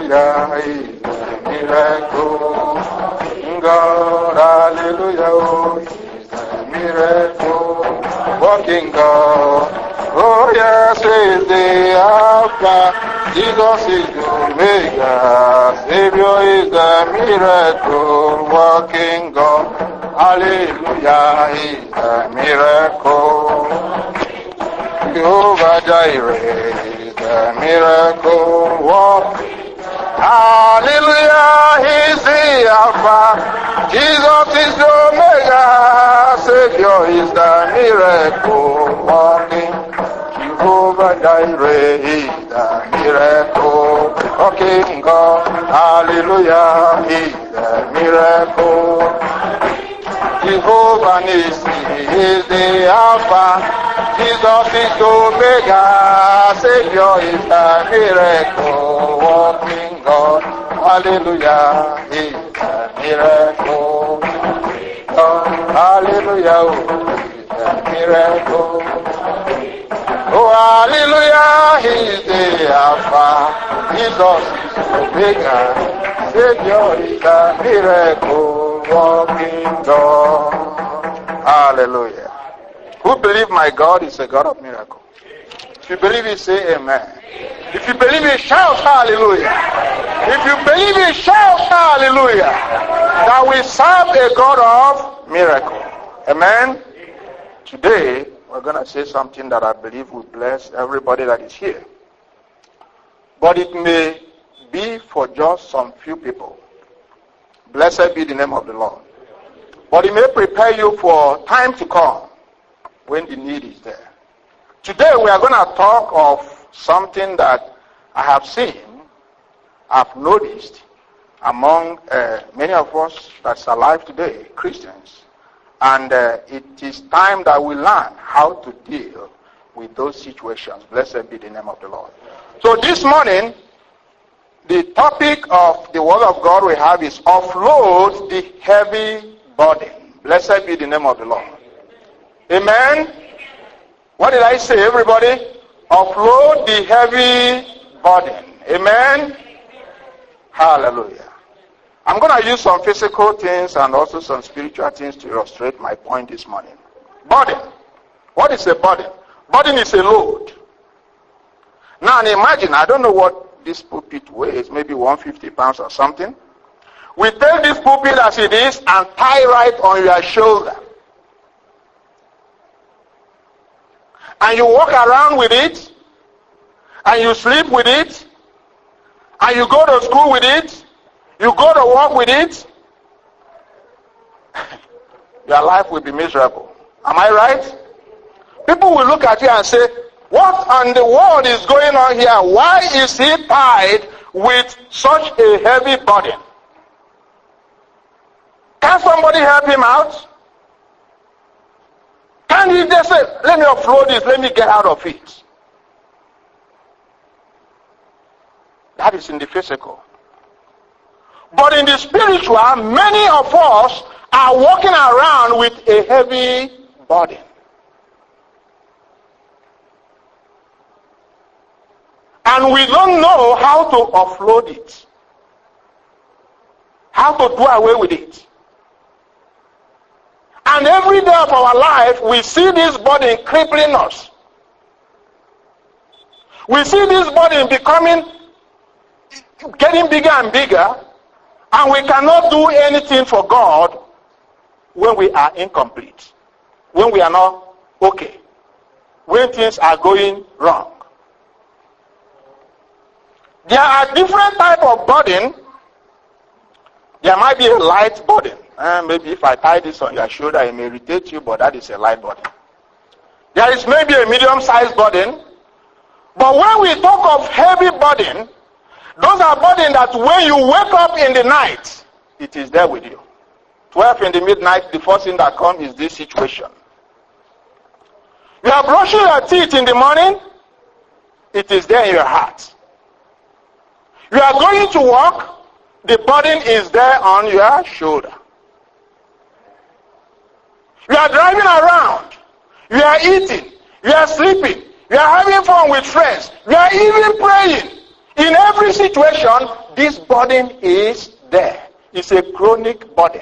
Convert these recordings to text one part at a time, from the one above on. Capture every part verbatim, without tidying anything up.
hallelujah is a miracle. God, hallelujah is a miracle. Walking God, oh yes, is the Alpha. Jesus is the Omega. Savior is the miracle. Walking God, hallelujah is a miracle. Jehovah Jireh is a miracle. Walk. Hallelujah, he's the Alpha. Jesus is the Omega. Savior is the miracle walking. Jehovah Jireh is the miracle walking God. Hallelujah, he's the miracle. Jehovah Nissi is the Alpha. Jesus is the Omega. Savior is the miracle walking God. Hallelujah, he's a miracle. God, hallelujah, he's a miracle. Oh, hallelujah, he's the Alpha. Jesus is the Omega. Savior is a miracle walking God. Hallelujah. Who believe my God is a God of miracles? If you believe it, say amen. If you believe it, shout hallelujah. If you believe it, shout hallelujah. That we serve a God of miracle. Amen. Today, we're going to say something that I believe will bless everybody that is here. But it may be for just some few people. Blessed be the name of the Lord. But it may prepare you for time to come when the need is there. Today we are going to talk of something that I have seen, I've noticed among uh, many of us that's alive today, Christians. And uh, it is time that we learn how to deal with those situations. Blessed be the name of the Lord. So this morning, the topic of the Word of God we have is offload the heavy burden. Blessed be the name of the Lord. Amen. What did I say, everybody? Offload the heavy burden. Amen. Hallelujah. I'm going to use some physical things and also some spiritual things to illustrate my point this morning. Burden. What is a burden? Burden is a load. Now imagine, I don't know what this pulpit weighs, maybe one hundred fifty pounds or something. We take this pulpit as it is and tie right on your shoulder. And you walk around with it, and you sleep with it, and you go to school with it, you go to work with it, your life will be miserable. Am I right? People will look at you and say, what on the world is going on here? Why is he tied with such a heavy burden? Can somebody help him out? Can he just say, let me offload this, let me get out of it? That is in the physical. But in the spiritual, many of us are walking around with a heavy burden. And we don't know how to offload it. How to do away with it. And every day of our life, we see this burden crippling us. We see this burden becoming, getting bigger and bigger, and we cannot do anything for God when we are incomplete, when we are not okay, when things are going wrong. There are different types of burden. There might be a light burden. Uh, maybe if I tie this on your shoulder, it may irritate you, but that is a light burden. There is maybe a medium-sized burden. But when we talk of heavy burden, those are burdens that when you wake up in the night, it is there with you. twelve in the midnight, the first thing that comes is this situation. You are brushing your teeth in the morning, it is there in your heart. You are going to work, the burden is there on your shoulder. You are driving around, you are eating, you are sleeping, you are having fun with friends, you are even praying. In every situation, this burden is there. It's a chronic burden.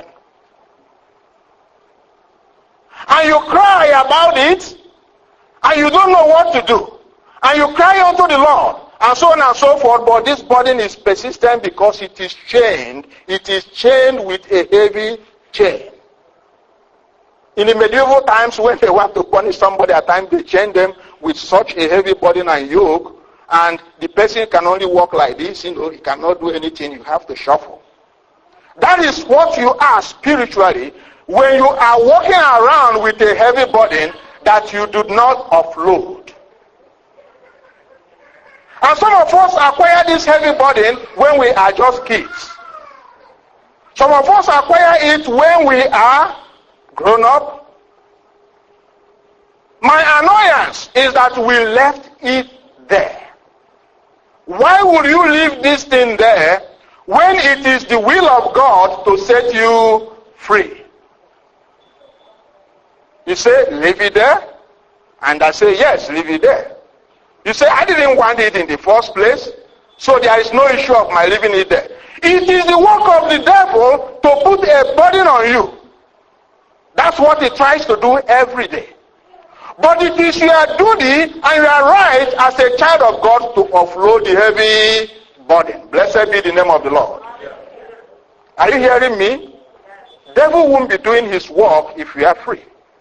And you cry about it, and you don't know what to do. And you cry unto the Lord, and so on and so forth, but this burden is persistent because it is chained. It is chained with a heavy chain. In the medieval times, when they want to punish somebody, at times they chain them with such a heavy burden and yoke, and the person can only walk like this, you know, he cannot do anything, you have to shuffle. That is what you are spiritually when you are walking around with a heavy burden that you do not offload. And some of us acquire this heavy burden when we are just kids. Some of us acquire it when we are grown up. My annoyance is that we left it there. Why would you leave this thing there when it is the will of God to set you free? You say, leave it there. And I say, yes, leave it there. You say, I didn't want it in the first place, so there is no issue of my leaving it there. It is the work of the devil to put a burden on you. That's what he tries to do every day. But it is your duty and your right as a child of God to offload the heavy burden. Blessed be the name of the Lord. Are you hearing me? Devil won't be doing his work if we are free.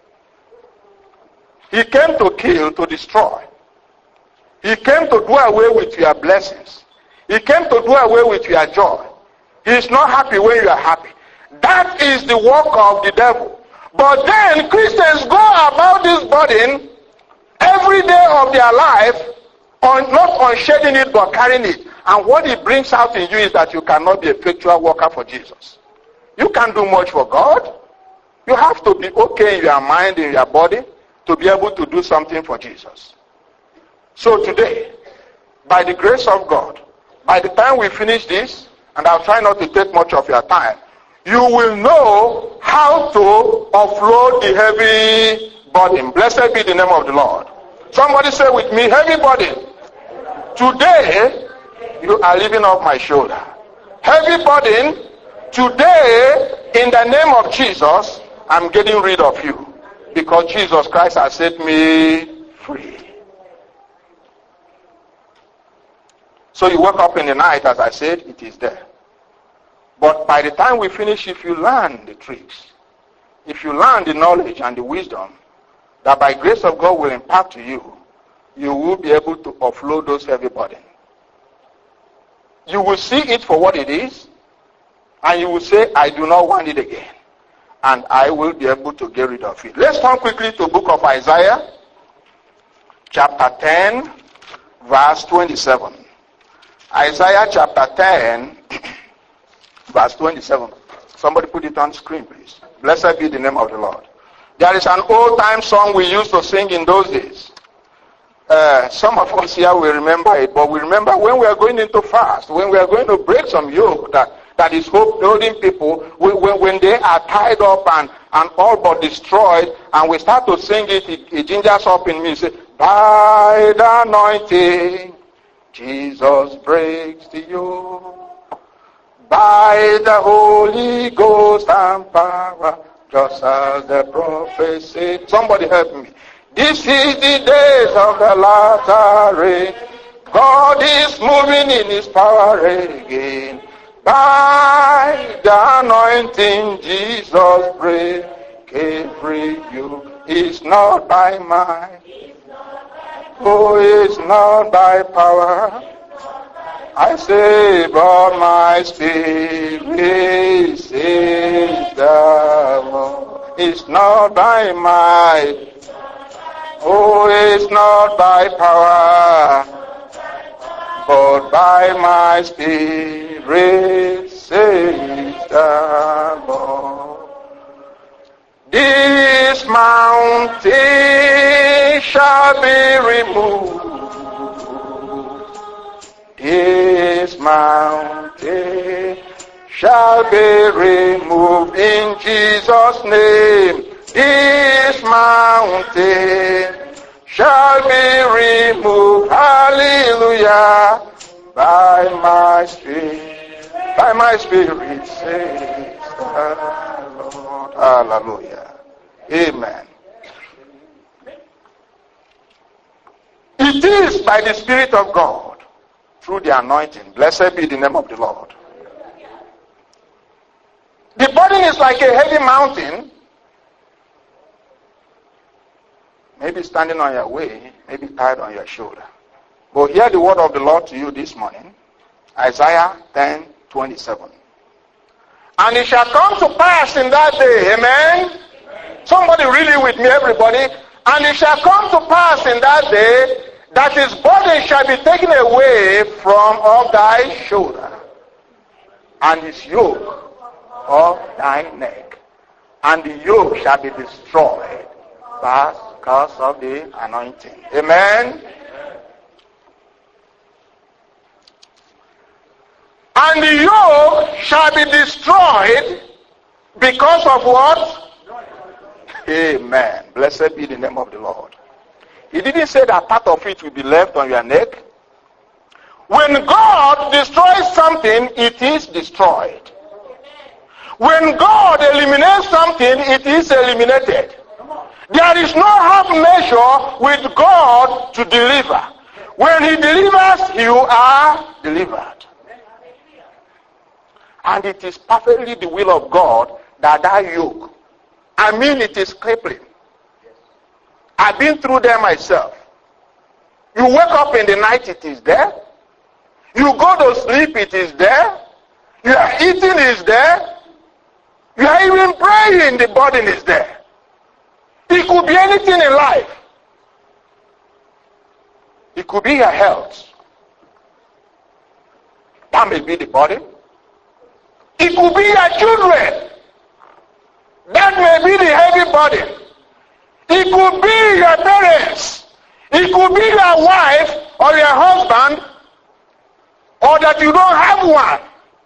He came to kill, to destroy. He came to do away with your blessings. He came to do away with your joy. He is not happy when you are happy. That is the work of the devil. But then Christians go about this burden every day of their life, on, not on shedding it but carrying it. And what it brings out in you is that you cannot be a effectual worker for Jesus. You can't do much for God. You have to be okay in your mind, in your body, to be able to do something for Jesus. So today, by the grace of God, by the time we finish this, and I'll try not to take much of your time, you will know how to offload the heavy burden. Blessed be the name of the Lord. Somebody say with me, heavy burden. Today, you are leaving off my shoulder. Heavy burden. Today, in the name of Jesus, I'm getting rid of you. Because Jesus Christ has set me free. So you wake up in the night, as I said, it is there. But by the time we finish, if you learn the tricks, if you learn the knowledge and the wisdom that by grace of God will impart to you, you will be able to offload those heavy burdens. You will see it for what it is, and you will say, I do not want it again. And I will be able to get rid of it. Let's turn quickly to the book of Isaiah, chapter ten, verse twenty-seven. Isaiah chapter ten, verse twenty-seven. Somebody put it on screen, please. Blessed be the name of the Lord. There is an old-time song we used to sing in those days. Uh, some of us here will remember it, but we remember when we are going into fast, when we are going to break some yoke that, that is holding people, when, when they are tied up and, and all but destroyed, and we start to sing it, it, it gingers up in me, say, by the anointing, Jesus breaks the yoke. By the Holy Ghost and power, just as the prophet said. Somebody help me. This is the days of the latter rain. God is moving in his power again. By the anointing, Jesus break every yoke. It's not by might. Oh, it's not by power. I say, but my spirit says the Lord. It's not by might. Oh, it's not by power, but by my spirit says the Lord. This mountain shall be removed. This mountain shall be removed in Jesus' name. This mountain shall be removed. Hallelujah. By my spirit, by my spirit, says the Lord. Hallelujah. Amen. It is by the Spirit of God, through the anointing. Blessed be the name of the Lord. The burden is like a heavy mountain, maybe standing on your way, maybe tied on your shoulder. But hear the word of the Lord to you this morning. Isaiah ten twenty-seven. And it shall come to pass in that day, amen? Amen. Somebody read it with me, everybody. And it shall come to pass in that day that his burden shall be taken away from off thy shoulder, and his yoke off thy neck, and the yoke shall be destroyed because of the anointing. Amen. And the yoke shall be destroyed because of what? Amen. Blessed be the name of the Lord. He didn't say that part of it will be left on your neck. When God destroys something, it is destroyed. When God eliminates something, it is eliminated. There is no half measure with God to deliver. When he delivers, you are delivered. And it is perfectly the will of God that that yoke, I mean it is crippling. I've been through them myself. You wake up in the night, it is there. You go to sleep, it is there. You are eating, it is there. You are even praying, the burden is there. It could be anything in life. It could be your health. That may be the burden. It could be your children. That may be the heavy burden. It could be your parents. It could be your wife or your husband, or that you don't have one.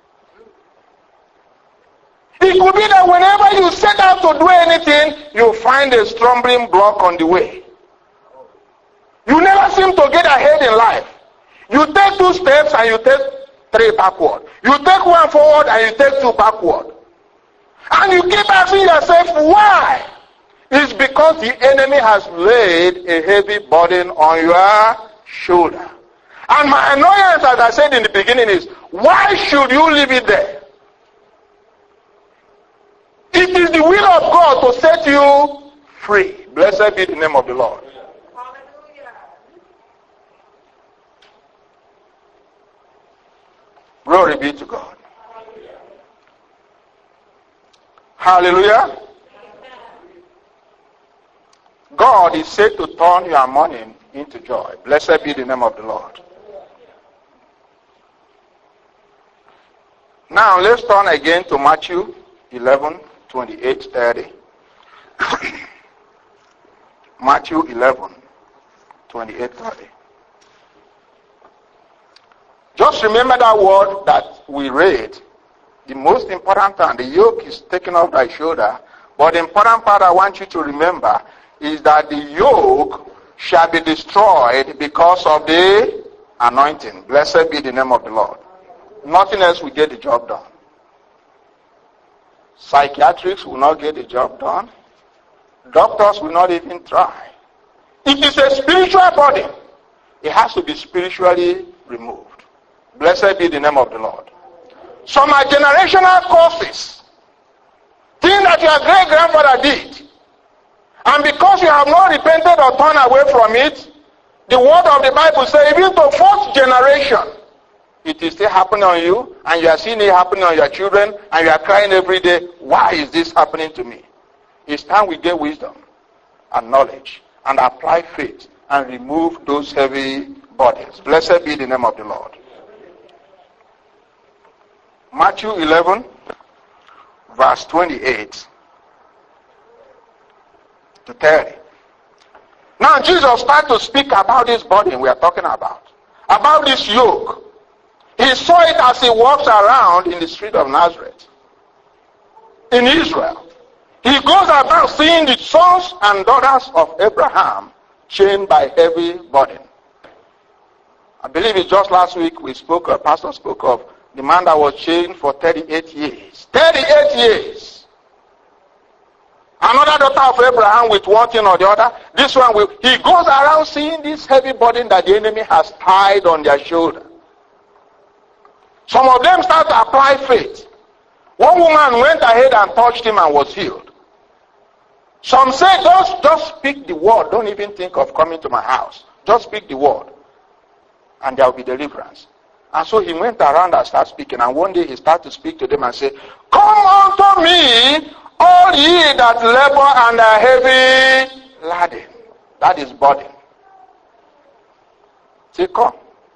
It could be that whenever you set out to do anything, you find a stumbling block on the way. You never seem to get ahead in life. You take two steps and you take three backward. You take one forward and you take two backward. And you keep asking yourself, why? It's because the enemy has laid a heavy burden on your shoulder. And my annoyance, as I said in the beginning, is, why should you leave it there? It is the will of God to set you free. Blessed be the name of the Lord. Glory be to God. Hallelujah. God is said to turn your mourning into joy. Blessed be the name of the Lord. Now let's turn again to Matthew eleven, twenty-eight, thirty. Matthew eleven, twenty-eight, thirty. Just remember that word that we read. The most important thing, the yoke is taken off thy shoulder. But the important part I want you to remember is that the yoke shall be destroyed because of the anointing. Blessed be the name of the Lord. Nothing else will get the job done. Psychiatrists will not get the job done. Doctors will not even try. It is a spiritual body. It has to be spiritually removed. Blessed be the name of the Lord. Some are generational curses. Things that your great-grandfather did. And because you have not repented or turned away from it, the word of the Bible says, even to fourth generation, it is still happening on you, and you are seeing it happening on your children, and you are crying every day, why is this happening to me? It's time we get wisdom and knowledge and apply faith and remove those heavy burdens. Blessed be the name of the Lord. Matthew eleven, verse twenty-eight to thirty. Now Jesus started to speak about this burden we are talking about. About this yoke. He saw it as he walks around in the street of Nazareth. In Israel. He goes about seeing the sons and daughters of Abraham chained by heavy burden. I believe it's just last week we spoke, a pastor spoke of the man that was chained for thirty-eight years. thirty-eight years. Another daughter of Abraham with one thing or the other. This one, will, he goes around seeing this heavy burden that the enemy has tied on their shoulder. Some of them start to apply faith. One woman went ahead and touched him and was healed. Some say, just, just speak the word. Don't even think of coming to my house. Just speak the word. And there will be deliverance. And so he went around and started speaking. And one day he started to speak to them and say, come unto me, all ye that labor and are heavy laden. That is burden. Say, come.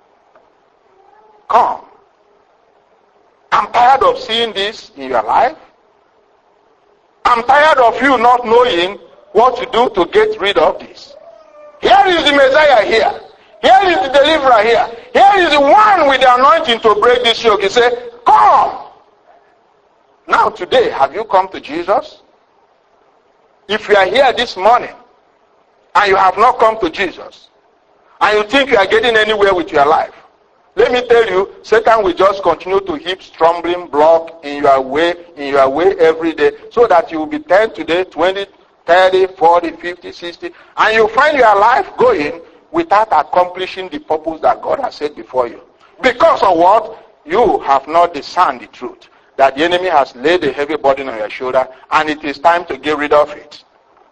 Come. I'm tired of seeing this in your life. I'm tired of you not knowing what to do to get rid of this. Here is the Messiah here. Here is the deliverer here. Here is the one with the anointing to break this yoke. He said, come. Now today, have you come to Jesus? If you are here this morning and you have not come to Jesus and you think you are getting anywhere with your life, let me tell you, Satan will just continue to heap stumbling block in your way, in your way every day, so that you will be ten today, twenty, thirty, forty, fifty, sixty, and you find your life going without accomplishing the purpose that God has set before you. Because of what? You have not discerned the truth, that the enemy has laid a heavy burden on your shoulder, and it is time to get rid of it.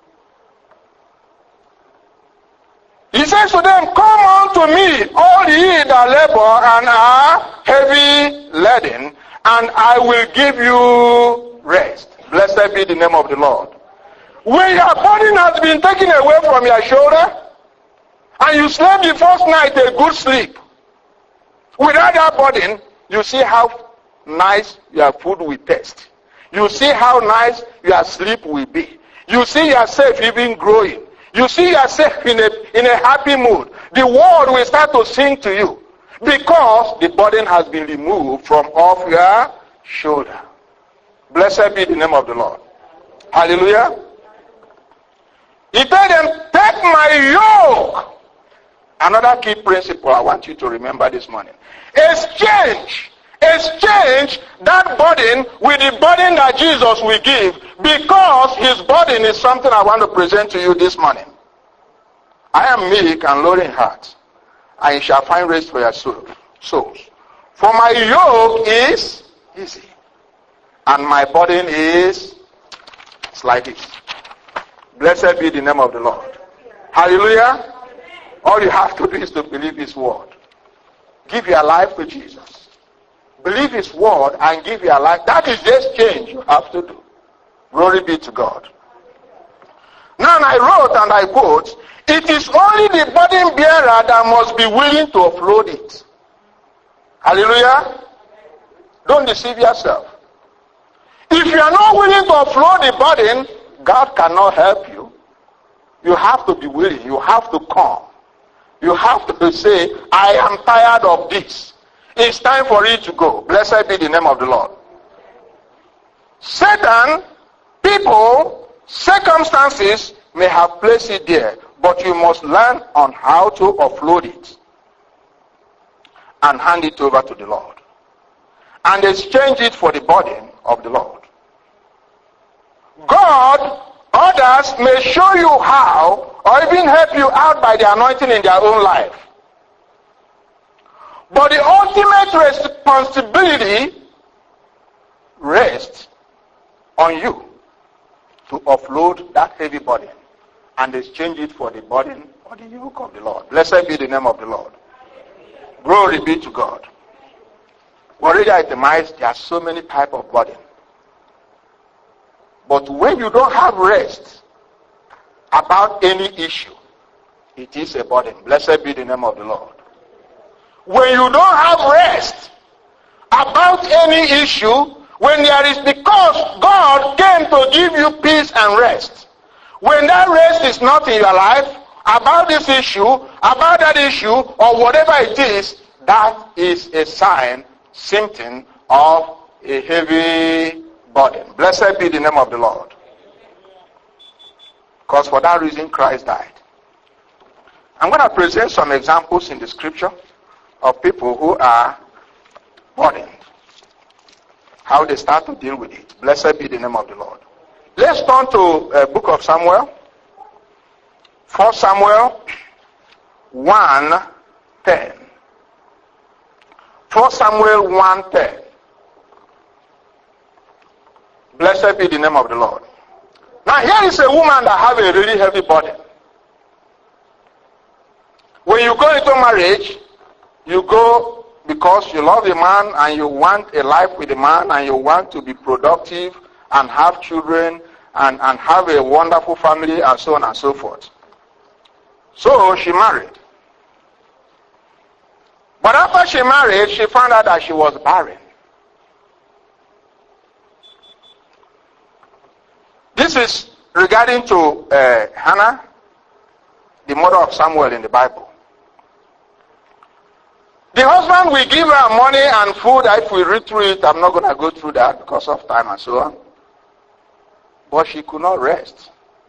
He says to them, come unto me, all ye that labor and are heavy laden, and I will give you rest. Blessed be the name of the Lord. When your burden has been taken away from your shoulder, and you slept the first night a good sleep, without that burden, you see how nice your food will taste. You see how nice your sleep will be. You see yourself even growing. You see yourself in a, in a happy mood. The world will start to sing to you because the burden has been removed from off your shoulder. Blessed be the name of the Lord. Hallelujah. He told them, take my yoke. Another key principle I want you to remember this morning. Exchange. Exchange that burden with the burden that Jesus will give, because his burden is something I want to present to you this morning. I am meek and lowly in heart, and you shall find rest for your soul, souls. For my yoke is easy, and my burden is it's like this. Blessed be the name of the Lord. Hallelujah. All you have to do is to believe his word. Give your life to Jesus. Believe his word and give your life. That is the exchange you have to do. Glory be to God. Now I wrote and I quote, it is only the burden bearer that must be willing to offload it. Hallelujah. Don't deceive yourself. If you are not willing to offload the burden, God cannot help you. You have to be willing. You have to come. You have to say, I am tired of this. It's time for it to go. Blessed be the name of the Lord. Satan, people, circumstances may have placed it there, but you must learn on how to offload it and hand it over to the Lord and exchange it for the burden of the Lord. God, others may show you how or even help you out by the anointing in their own life. But the ultimate responsibility rests on you to offload that heavy burden and exchange it for the burden or the yoke of the Lord. Blessed be the name of the Lord. Glory be to God. We already itemized there are so many types of burden. But when you don't have rest about any issue, it is a burden. Blessed be the name of the Lord. When you don't have rest about any issue, when there is, because God came to give you peace and rest. When that rest is not in your life, about this issue, about that issue, or whatever it is, that is a sign, symptom of a heavy burden. Blessed be the name of the Lord. Because for that reason Christ died. I'm going to present some examples in the scripture of people who are burdened. How they start to deal with it. Blessed be the name of the Lord. Let's turn to uh, book of Samuel. First Samuel one ten. First Samuel one ten. Blessed be the name of the Lord. Now here is a woman that have a really heavy burden. When you go into marriage, you go because you love a man and you want a life with a man and you want to be productive and have children and, and have a wonderful family and so on and so forth. So she married. But after she married, she found out that she was barren. This is regarding to uh, Hannah, the mother of Samuel in the Bible. The husband will give her money and food. If we read through it, I'm not going to go through that because of time and so on. But she could not rest.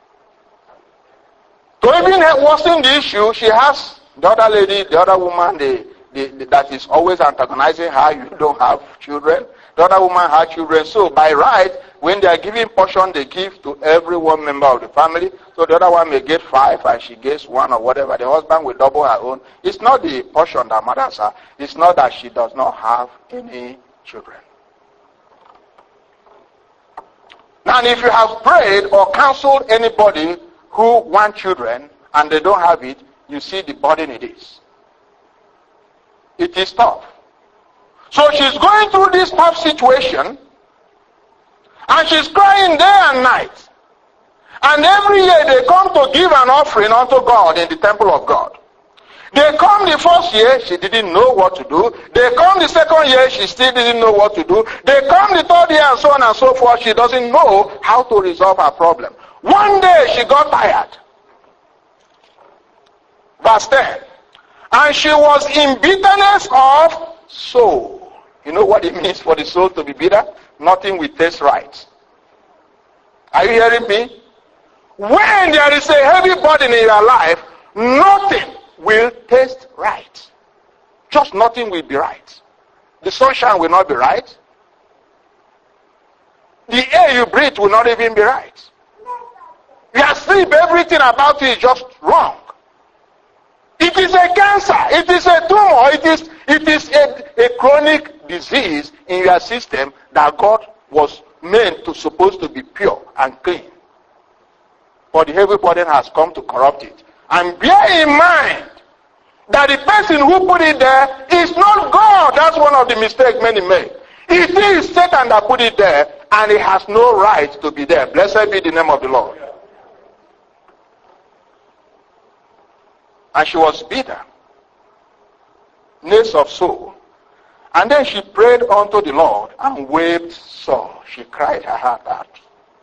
To even worsen the issue, she has the other lady, the other woman the, the, the, that is always antagonizing her. You don't have children. The other woman had children. So by right, when they are giving portion, they give to every one member of the family. So the other one may get five and she gets one or whatever. The husband will double her own. It's not the portion that matters her. It's not that she does not have any children. Now, if you have prayed or counseled anybody who want children and they don't have it, you see the burden it is. It is tough. So she's going through this tough situation and she's crying day and night. And every year they come to give an offering unto God in the temple of God. They come the first year, she didn't know what to do. They come the second year, she still didn't know what to do. They come the third year and so on and so forth. She doesn't know how to resolve her problem. One day she got tired. Verse ten. And she was in bitterness of soul. You know what it means for the soul to be bitter? Nothing will taste right. Are you hearing me? When there is a heavy burden in your life, nothing will taste right. Just nothing will be right. The sunshine will not be right. The air you breathe will not even be right. You are asleep, everything about you is just wrong. It is a cancer. It is a tumor. It is, it is a, a chronic disease in your system that God was meant to, supposed to be pure and clean. But the heavy burden has come to corrupt it. And bear in mind that the person who put it there is not God. That's one of the mistakes many make. It is Satan that put it there, and it has no right to be there. Blessed be the name of the Lord. And she was bitter, ness of soul. And then she prayed unto the Lord and wept sore. She cried her heart out.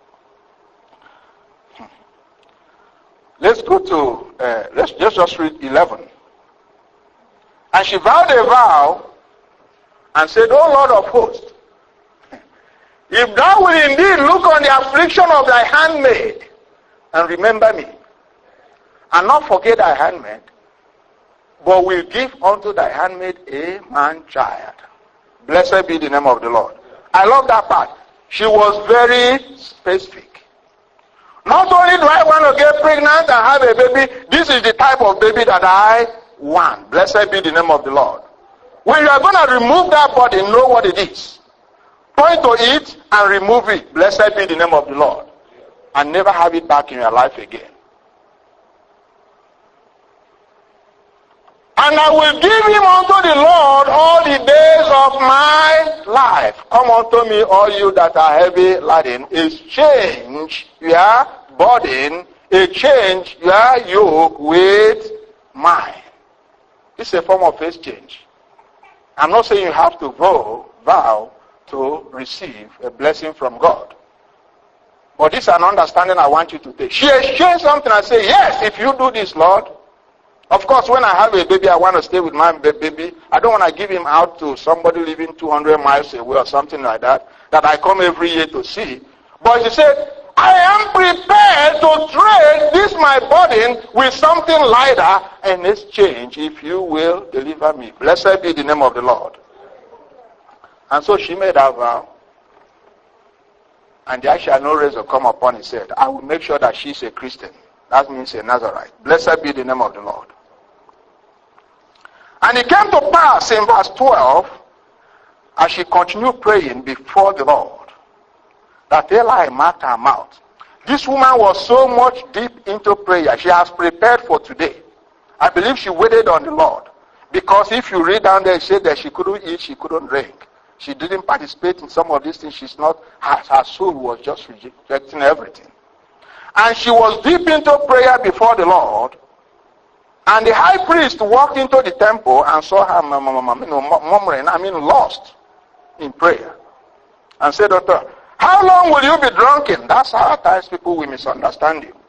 Hmm. Let's go to, uh, let's just, just read eleven. And she vowed a vow and said, O Lord of hosts, if thou will indeed look on the affliction of thy handmaid and remember me, and not forget thy handmaid, but will give unto thy handmaid a man child. Blessed be the name of the Lord. I love that part. She was very specific. Not only do I want to get pregnant and have a baby, this is the type of baby that I want. Blessed be the name of the Lord. When you are going to remove that body, know what it is. Point to it and remove it. Blessed be the name of the Lord. And never have it back in your life again. And I will give him unto the Lord all the days of my life. Come unto me, all you that are heavy laden. Exchange your burden, exchange your yoke with mine. This is a form of exchange. I'm not saying you have to vow, vow to receive a blessing from God. But this is an understanding I want you to take. She exchanged something and said, yes, if you do this, Lord. Of course, when I have a baby, I want to stay with my baby. I don't want to give him out to somebody living two hundred miles away or something like that, that I come every year to see. But she said, I am prepared to trade this my burden with something lighter in exchange if you will deliver me. Blessed be the name of the Lord. And so she made her vow. And there shall no razor come upon his head. I will make sure that she's a Christian. That means a Nazarite. Blessed be the name of the Lord. And it came to pass in verse twelve, as she continued praying before the Lord, that Eli marked her mouth. This woman was so much deep into prayer. She has prepared for today. I believe she waited on the Lord. Because if you read down there, it said that she couldn't eat, she couldn't drink. She didn't participate in some of these things. She's not, her, her soul was just rejecting everything. And she was deep into prayer before the Lord. And the high priest walked into the temple and saw her murmuring, I mean lost in prayer. And said unto her, how long will you be drunken? That's how at times people will misunderstand you.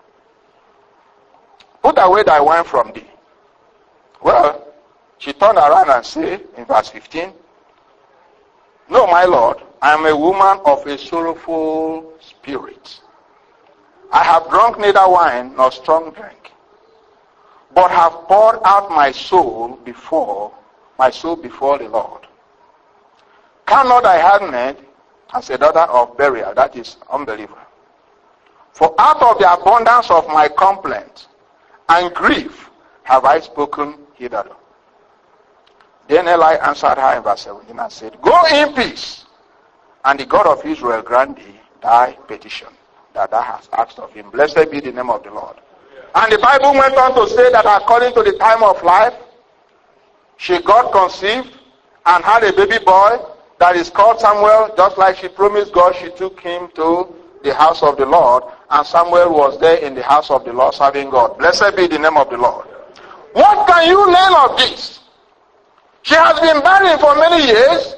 Put away thy wine from thee. Well, she turned around and said in verse fifteen, no, my Lord, I am a woman of a sorrowful spirit. I have drunk neither wine nor strong drink, but have poured out my soul before, my soul before the Lord. Cannot thy handmaid as a daughter of burial, that is unbeliever. For out of the abundance of my complaint and grief have I spoken hitherto. Then Eli answered her in verse seventeen and said, go in peace, and the God of Israel grant thee thy petition that thou hast asked of him. Blessed be the name of the Lord. And the Bible went on to say that according to the time of life, she got conceived and had a baby boy that is called Samuel. Just like she promised God, she took him to the house of the Lord, and Samuel was there in the house of the Lord serving God. Blessed be the name of the Lord. What can you learn of this? She has been barren for many years.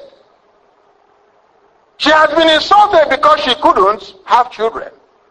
She has been insulted because she couldn't have children.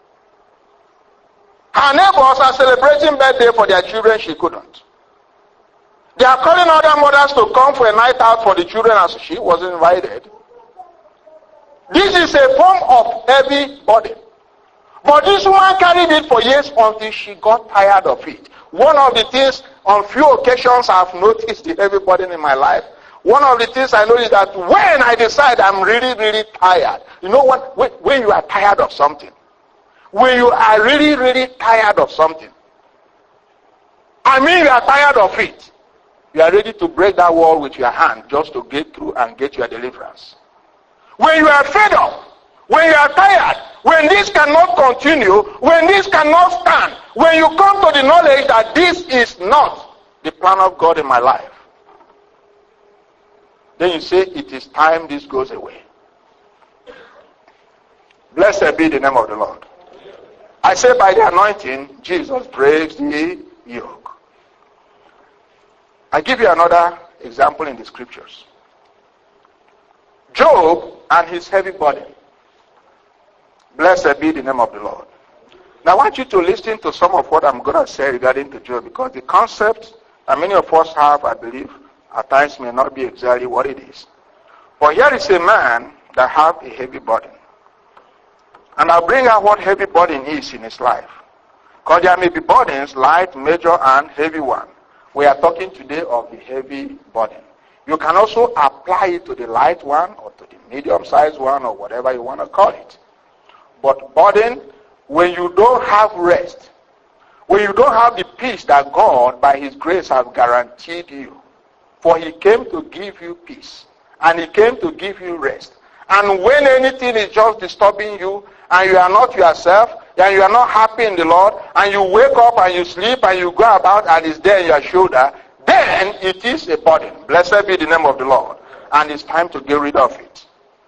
Her neighbors are celebrating birthday for their children, she couldn't. They are calling other mothers to come for a night out for the children as she wasn't invited. This is a form of heavy burden. But this woman carried it for years until she got tired of it. One of the things, on few occasions I've noticed the heavy burden in my life. One of the things I know is that when I decide I'm really, really tired, you know what? When, when you are tired of something, when you are really, really tired of something, I mean you are tired of it, you are ready to break that wall with your hand just to get through and get your deliverance. When you are fed up, when you are tired, when this cannot continue, when this cannot stand, when you come to the knowledge that this is not the plan of God in my life, then you say, it is time this goes away. Blessed be the name of the Lord. I say by the anointing, Jesus breaks the yoke. I give you another example in the scriptures. Job and his heavy burden. Blessed be the name of the Lord. Now I want you to listen to some of what I'm going to say regarding to Job, because the concept that many of us have, I believe, at times may not be exactly what it is. But here is a man that has a heavy burden. And I'll bring out what heavy burden is in his life. Because there may be burdens, light, major, and heavy one. We are talking today of the heavy burden. You can also apply it to the light one or to the medium-sized one or whatever you want to call it. But burden, when you don't have rest, when you don't have the peace that God, by his grace, has guaranteed you. For he came to give you peace. And he came to give you rest. And when anything is just disturbing you, and you are not yourself, and you are not happy in the Lord, and you wake up and you sleep and you go about and it's there in your shoulder, then it is a burden. Blessed be the name of the Lord. And it's time to get rid of it.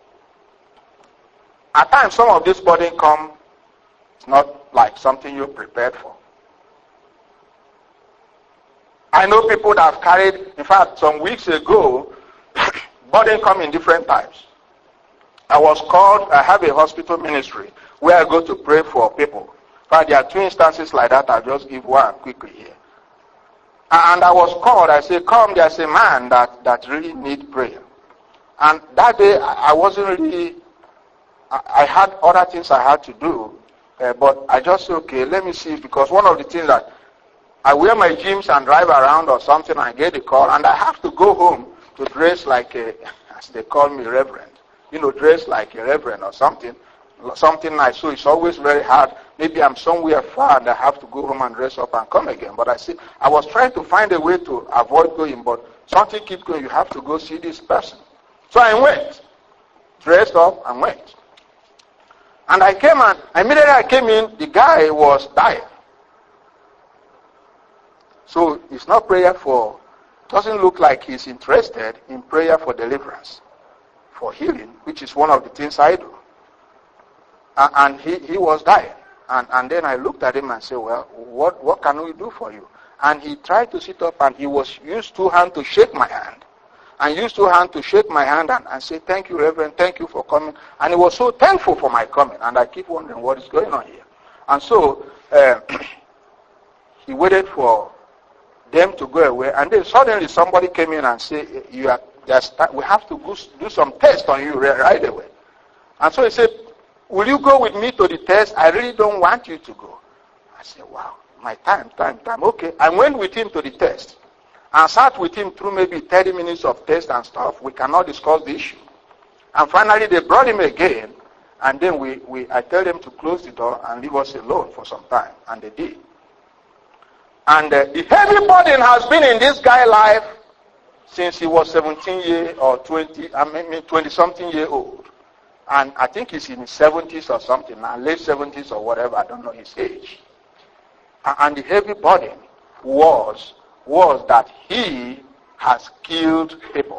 At times, some of this burden come, it's not like something you're prepared for. I know people that have carried, in fact, some weeks ago, burden come in different types. I was called, I have a hospital ministry where I go to pray for people. In fact, there are two instances like that. I'll just give one quickly here. And I was called, I said, come, there's a man that, that really needs prayer. And that day, I wasn't really, I had other things I had to do. Uh, but I just say, okay, let me see, because one of the things that I wear my jeans and drive around or something, I get a call, and I have to go home to dress like a, as they call me, reverend. You know, dress like a reverend or something, something nice. So it's always very hard. Maybe I'm somewhere far and I have to go home and dress up and come again. But I see, I was trying to find a way to avoid going, but something keeps going. You have to go see this person. So I went, dressed up and went. And I came and immediately I came in, the guy was dying. So it's not prayer for, doesn't look like he's interested in prayer for deliverance, for healing, which is one of the things I do. Uh, and he, he was dying. And, and then I looked at him and said, well, what, what can we do for you? And he tried to sit up and he was used two hands to shake my hand. And used two hands to shake my hand and, and say, thank you, Reverend, thank you for coming. And he was so thankful for my coming. And I keep wondering what is going on here. And so uh, he waited for them to go away. And then suddenly somebody came in and said, you are, we have to go, do some tests on you right away. And so he said, will you go with me to the test? I really don't want you to go. I said, wow, my time, time, time. Okay. I went with him to the test. And sat with him through maybe thirty minutes of test and stuff. We cannot discuss the issue. And finally they brought him again. And then we, we I tell them to close the door and leave us alone for some time. And they did. And uh, the heavy burden has been in this guy's life since he was seventeen years or twenty, I mean twenty-something year old. And I think he's in his seventies or something now, late seventies or whatever, I don't know his age. And the heavy burden was, was that he has killed people.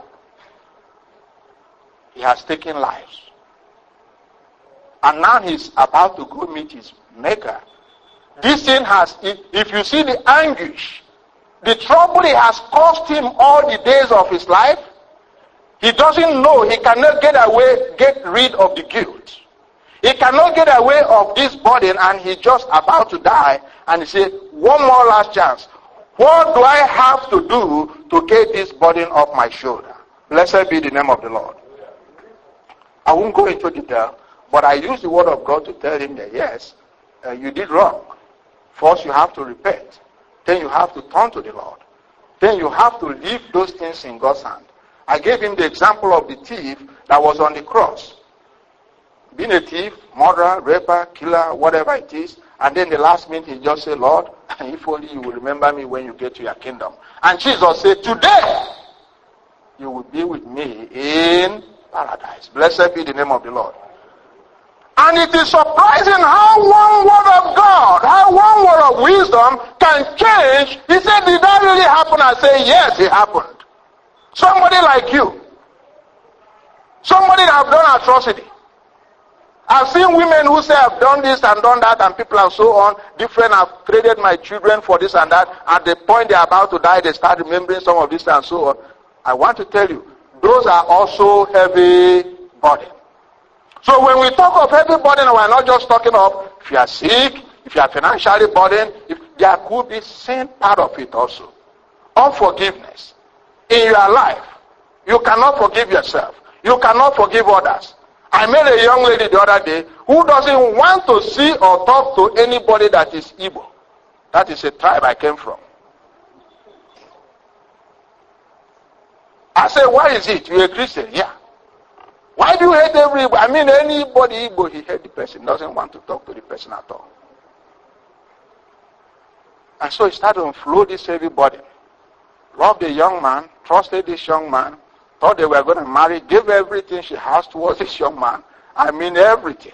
He has taken lives. And now he's about to go meet his maker. This thing has, if, if you see the anguish, the trouble it has cost him all the days of his life, he doesn't know, he cannot get away, get rid of the guilt. He cannot get away of this burden and he's just about to die. And he said, one more last chance. What do I have to do to get this burden off my shoulder? Blessed be the name of the Lord. I won't go into detail, but I use the word of God to tell him that yes, uh, you did wrong. First you have to repent. Then you have to turn to the Lord. Then you have to leave those things in God's hand. I gave him the example of the thief that was on the cross. Being a thief, murderer, raper, killer, whatever it is, and then the last minute he just said, Lord, if only you will remember me when you get to your kingdom. And Jesus said, today you will be with me in paradise. Blessed be the name of the Lord. And it is surprising how one word of God, how one word of wisdom can change. He said, did that really happen? I say, yes, it happened. Somebody like you. Somebody that have done atrocity. I've seen women who say, I've done this and done that, and people and so on, different, I've traded my children for this and that. At the point they're about to die, they start remembering some of this and so on. I want to tell you, those are also heavy burden. So when we talk of heavy burden, we're not just talking of if you are sick, if you are financially burdened, if there could be sin part of it also. Unforgiveness. In your life, you cannot forgive yourself. You cannot forgive others. I met a young lady the other day who doesn't want to see or talk to anybody that is Igbo. That is a tribe I came from. I said, why is it? You're a Christian? Yeah. Why do you hate everybody? I mean, anybody Igbo, he hates the person, doesn't want to talk to the person at all. And so he started to flow this heavy burden. Loved a young man, trusted this young man, thought they were going to marry, gave everything she has towards this young man. I mean everything.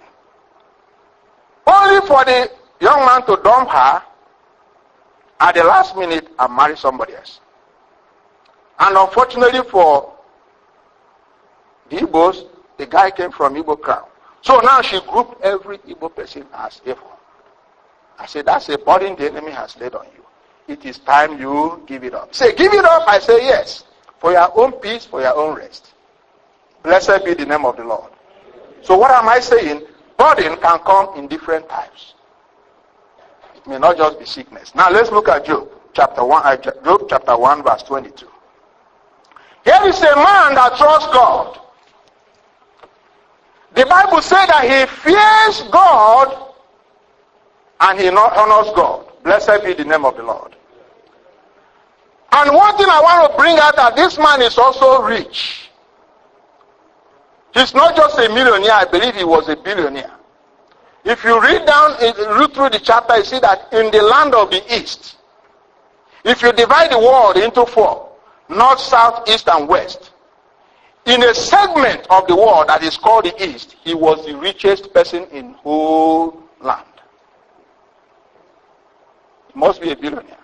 Only for the young man to dump her at the last minute and marry somebody else. And unfortunately for the Igbos, the guy came from Igbo crown. So now she grouped every Igbo person as evil. I said, that's a burden the enemy has laid on you. It is time you give it up. Say, give it up. I say, yes. For your own peace, for your own rest. Blessed be the name of the Lord. So what am I saying? Burden can come in different types. It may not just be sickness. Now let's look at Job chapter one, uh, Job chapter one, verse twenty-two. Here is a man that trusts God. The Bible says that he fears God and he not honors God. Blessed be the name of the Lord. And one thing I want to bring out that this man is also rich. He's not just a millionaire, I believe he was a billionaire. If you read down, read through the chapter, you see that in the land of the east, if you divide the world into four, north, south, east, and west, in a segment of the world that is called the east, he was the richest person in whole land. He must be a billionaire.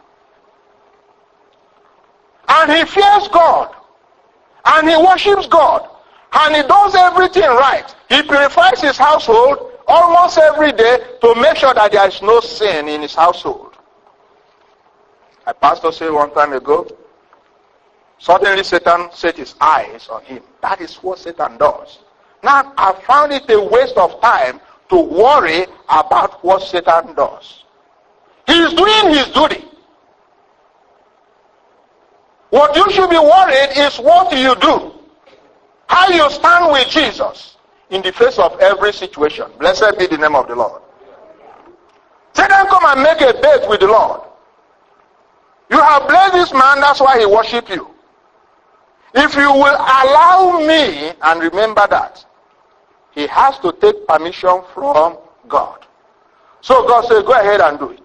And he fears God. And he worships God. And he does everything right. He purifies his household almost every day to make sure that there is no sin in his household. A pastor said one time ago, suddenly Satan set his eyes on him. That is what Satan does. Now, I found it a waste of time to worry about what Satan does. He is doing his duty. What you should be worried is what you do. How you stand with Jesus in the face of every situation. Blessed be the name of the Lord. Satan come and make a bet with the Lord. You have blessed this man, that's why he worship you. If you will allow me, and remember that, he has to take permission from God. So God said, go ahead and do it.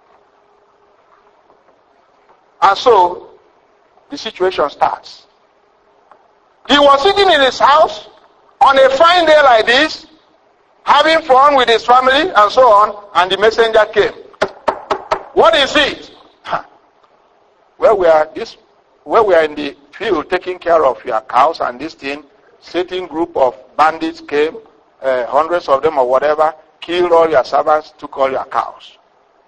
And so, the situation starts. He was sitting in his house on a fine day like this, having fun with his family and so on, and the messenger came. What is it? Well, we are this, well, we are in the field taking care of your cows and this thing. Certain group of bandits came, uh, hundreds of them or whatever, killed all your servants, took all your cows.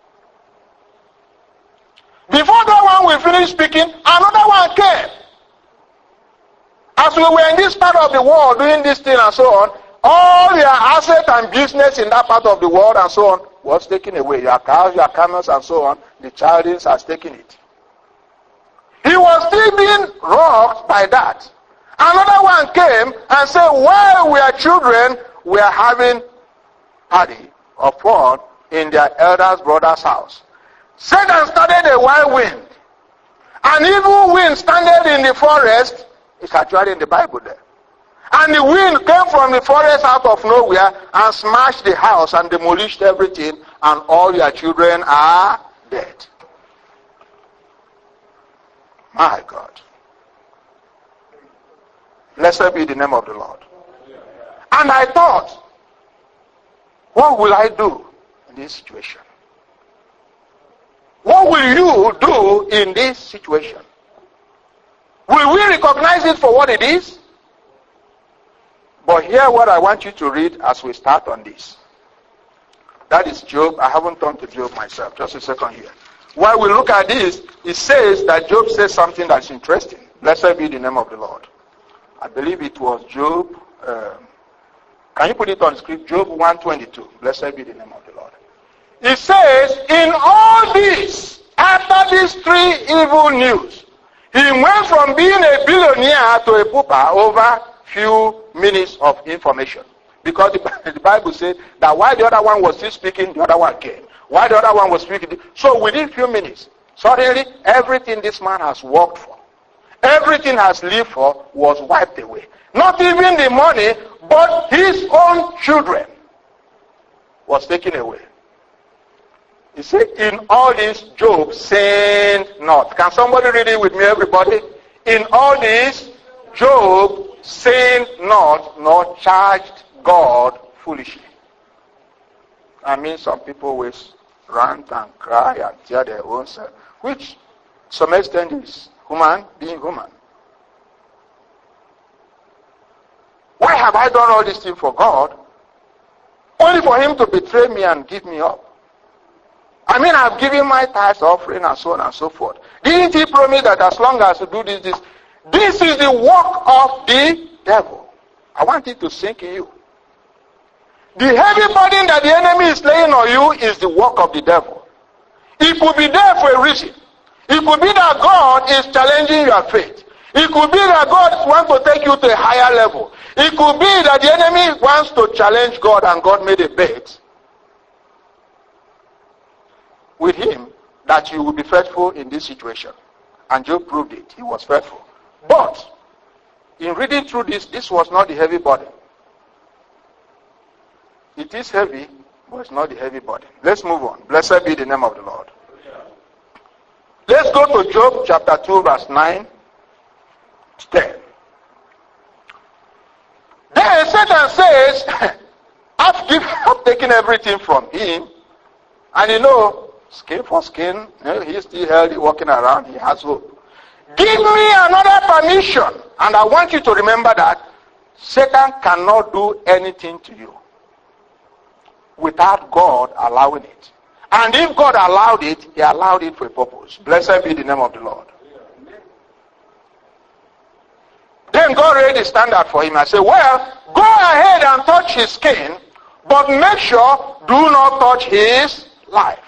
Before that one we finished speaking, another one came. As we were in this part of the world doing this thing and so on, all your asset and business in that part of the world and so on was taken away. Your cows, your camels and so on, the children has taken it. He was still being rocked by that. Another one came and said, while we are children, we are having party or fun in their elders' brother's house. Satan started a wild wind. An evil wind started in the forest. It's actually in the Bible there. And the wind came from the forest out of nowhere and smashed the house and demolished everything, and all your children are dead. My God. Blessed be the name of the Lord. And I thought, what will I do in this situation? What will you do in this situation? Will we recognize it for what it is? But hear what I want you to read as we start on this. That is Job. I haven't turned to Job myself. Just a second here. While we look at this, it says that Job says something that's interesting. Blessed be the name of the Lord. I believe it was Job. Um, can you put it on the screen? Job one twenty-two. Blessed be the name of the Lord. It says, in all this, after these three evil news, he went from being a billionaire to a pauper over few minutes of information. Because the, the Bible said that while the other one was still speaking, the other one came. While the other one was speaking, so within few minutes, suddenly everything this man has worked for, everything has lived for, was wiped away. Not even the money, but his own children was taken away. He said, in all this, Job sinned not. Can somebody read it with me, everybody? In all this, Job sinned not, nor charged God foolishly. I mean, some people will rant and cry and tear their own self, which, to some extent, is human being human. Why have I done all this thing for God? Only for him to betray me and give me up. I mean, I've given my tithes, offering, and so on and so forth. Didn't he promise that as long as you do this, this, this is the work of the devil? I want it to sink in you. The heavy burden that the enemy is laying on you is the work of the devil. It could be there for a reason. It could be that God is challenging your faith. It could be that God wants to take you to a higher level. It could be that the enemy wants to challenge God and God made a bet. with him that you will be faithful in this situation. And Job proved it. He was faithful. But in reading through this, this was not the heavy burden. It is heavy, but it's not the heavy burden. Let's move on. Blessed be the name of the Lord. Let's go to Job chapter two, verse nine to ten. Then Satan says, I've, given, I've taken everything from him. And you know, skin for skin, you know, he's still healthy, walking around, he has hope. Give me another permission. And I want you to remember that Satan cannot do anything to you without God allowing it. And if God allowed it, he allowed it for a purpose. Blessed be the name of the Lord. Then God raised the standard for him and said, well, go ahead and touch his skin, but make sure do not touch his life.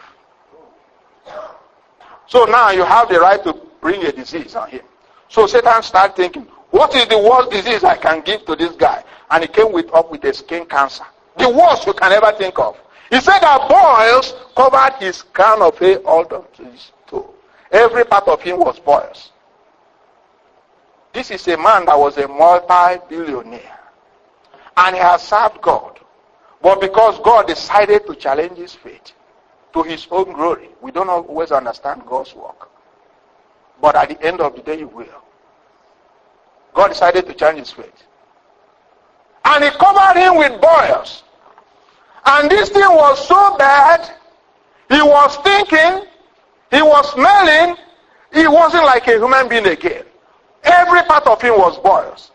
So now you have the right to bring a disease on him. So Satan started thinking, what is the worst disease I can give to this guy? And he came with, up with a skin cancer. The worst you can ever think of. He said that boils covered his crown of hair all down to his toe. Every part of him was boils. This is a man that was a multi-billionaire. And he has served God. But because God decided to challenge his faith to his own glory, we don't always understand God's work. But at the end of the day, he will. God decided to challenge his faith. And he covered him with boils. And this thing was so bad, he was thinking, he was smelling, he wasn't like a human being again. Every part of him was boils.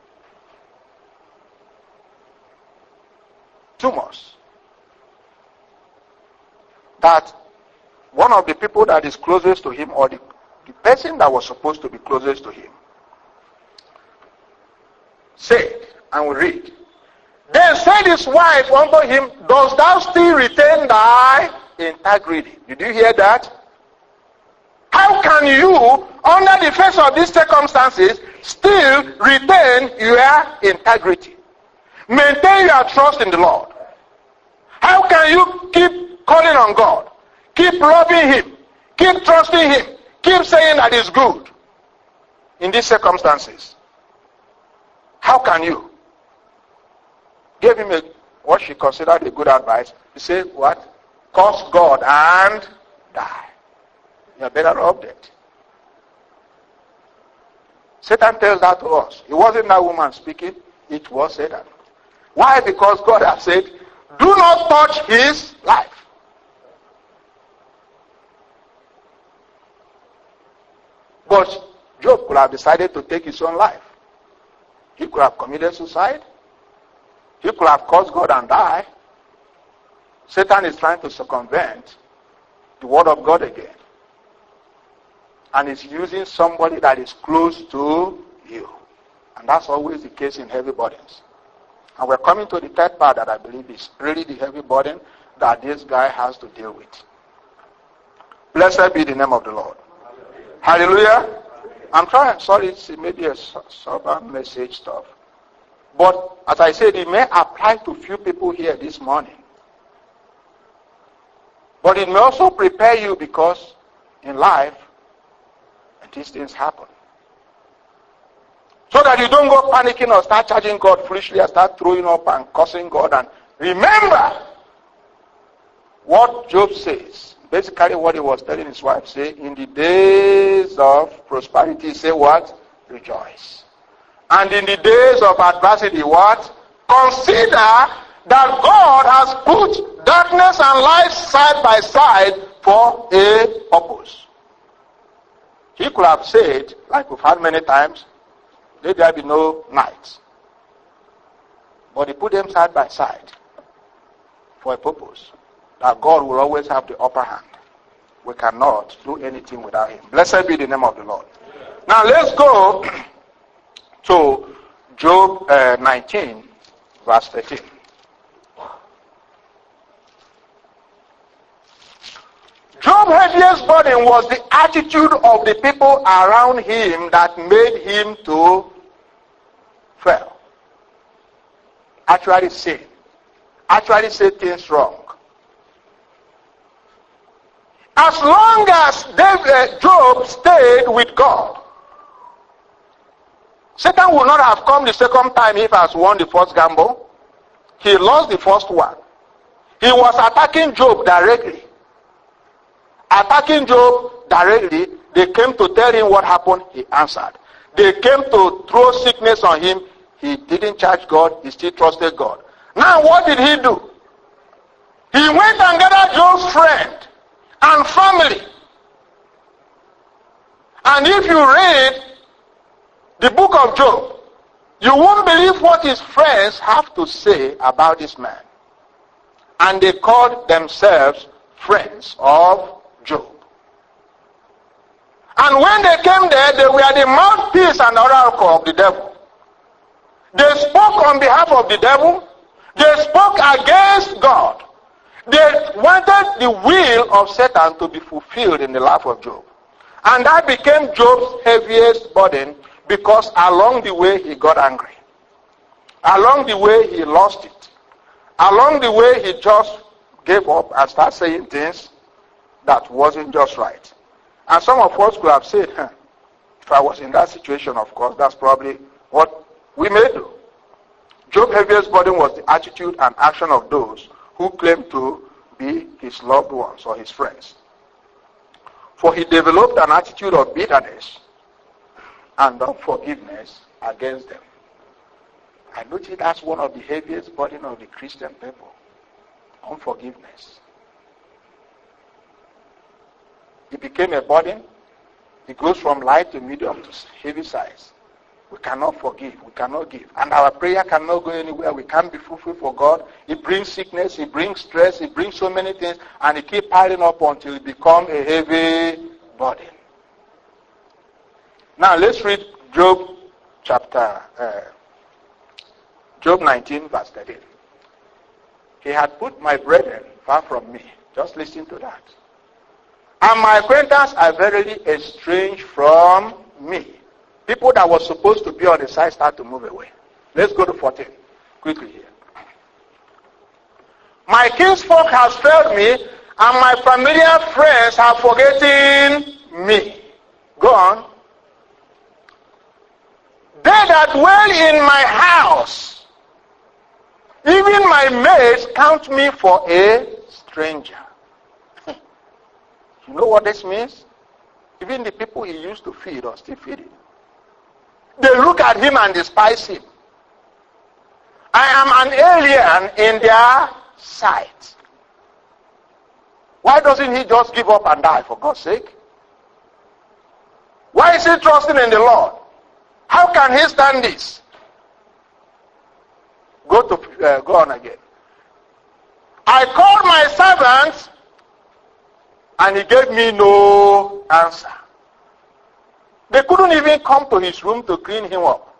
Tumors. That one of the people that is closest to him, or the, the person that was supposed to be closest to him, said, and we read, then said his wife unto him, dost thou still retain thy integrity? Did you hear that? How can you, under the face of these circumstances, still retain your integrity? Maintain your trust in the Lord. How can you keep calling on God? Keep loving him. Keep trusting him. Keep saying that he's good in these circumstances? How can you? Gave him a, what she considered a good advice. He said, what? Curse God and die. You're better off dead. Satan tells that to us. It wasn't that woman speaking. It was Satan. Why? Because God has said, do not touch his life. But Job could have decided to take his own life. He could have committed suicide. He could have cursed God and die. Satan is trying to circumvent the word of God again. And is using somebody that is close to you. And that's always the case in heavy burdens. And we're coming to the third part that I believe is really the heavy burden that this guy has to deal with. Blessed be the name of the Lord. Hallelujah. I'm trying, sorry, it's maybe a sober message stuff. But as I said, it may apply to few people here this morning. But it may also prepare you because in life, these things happen. So that you don't go panicking or start charging God foolishly and start throwing up and cursing God. And remember what Job says. Basically what he was telling his wife, say, in the days of prosperity, say what? Rejoice. And in the days of adversity, what? Consider that God has put darkness and light side by side for a purpose. He could have said, like we've had many times, let there be no night. But he put them side by side for a purpose. That God will always have the upper hand. We cannot do anything without him. Blessed be the name of the Lord. Now let's go to Job uh, nineteen, verse thirteen. Job's heaviest burden was the attitude of the people around him that made him to fail. Actually sin. Actually say things wrong. As long as David, Job stayed with God, Satan would not have come the second time if he has won the first gamble. He lost the first one. He was attacking Job directly. Attacking Job directly, they came to tell him what happened, he answered. They came to throw sickness on him, he didn't charge God, he still trusted God. Now what did he do? He went and gathered Job's friend and family. And if you read the book of Job, you won't believe what his friends have to say about this man. And they called themselves friends of Job. And when they came there, they were the mouthpiece and oracle of the devil. They spoke on behalf of the devil. They spoke against God. They wanted the will of Satan to be fulfilled in the life of Job. And that became Job's heaviest burden, because along the way he got angry. Along the way he lost it. Along the way he just gave up and started saying things that wasn't just right. And some of us could have said, huh, if I was in that situation, of course, that's probably what we may do. Job's heaviest burden was the attitude and action of those who claimed to be his loved ones or his friends. For he developed an attitude of bitterness and unforgiveness against them. I noticed that's one of the heaviest burden of the Christian people. Unforgiveness. It became a burden. It goes from light to medium to heavy size. We cannot forgive. We cannot give. And our prayer cannot go anywhere. We can't be fruitful for God. It brings sickness. It brings stress. It brings so many things. And it keeps piling up until it becomes a heavy burden. Now let's read Job chapter, uh, Job nineteen verse thirteen. He had put my brethren far from me. Just listen to that. And my acquaintance are verily estranged from me. People that were supposed to be on the side start to move away. Let's go to fourteen. Quickly here. My kinsfolk has failed me, and my familiar friends have forgotten me. Go on. They that dwell in my house, even my maids count me for a stranger. You know what this means? Even the people he used to feed are still feeding. They look at him and despise him. I am an alien in their sight. Why doesn't he just give up and die, for God's sake? Why is he trusting in the Lord? How can he stand this? Go to uh, go on again. I called my servants, and he gave me no answer. They couldn't even come to his room to clean him up.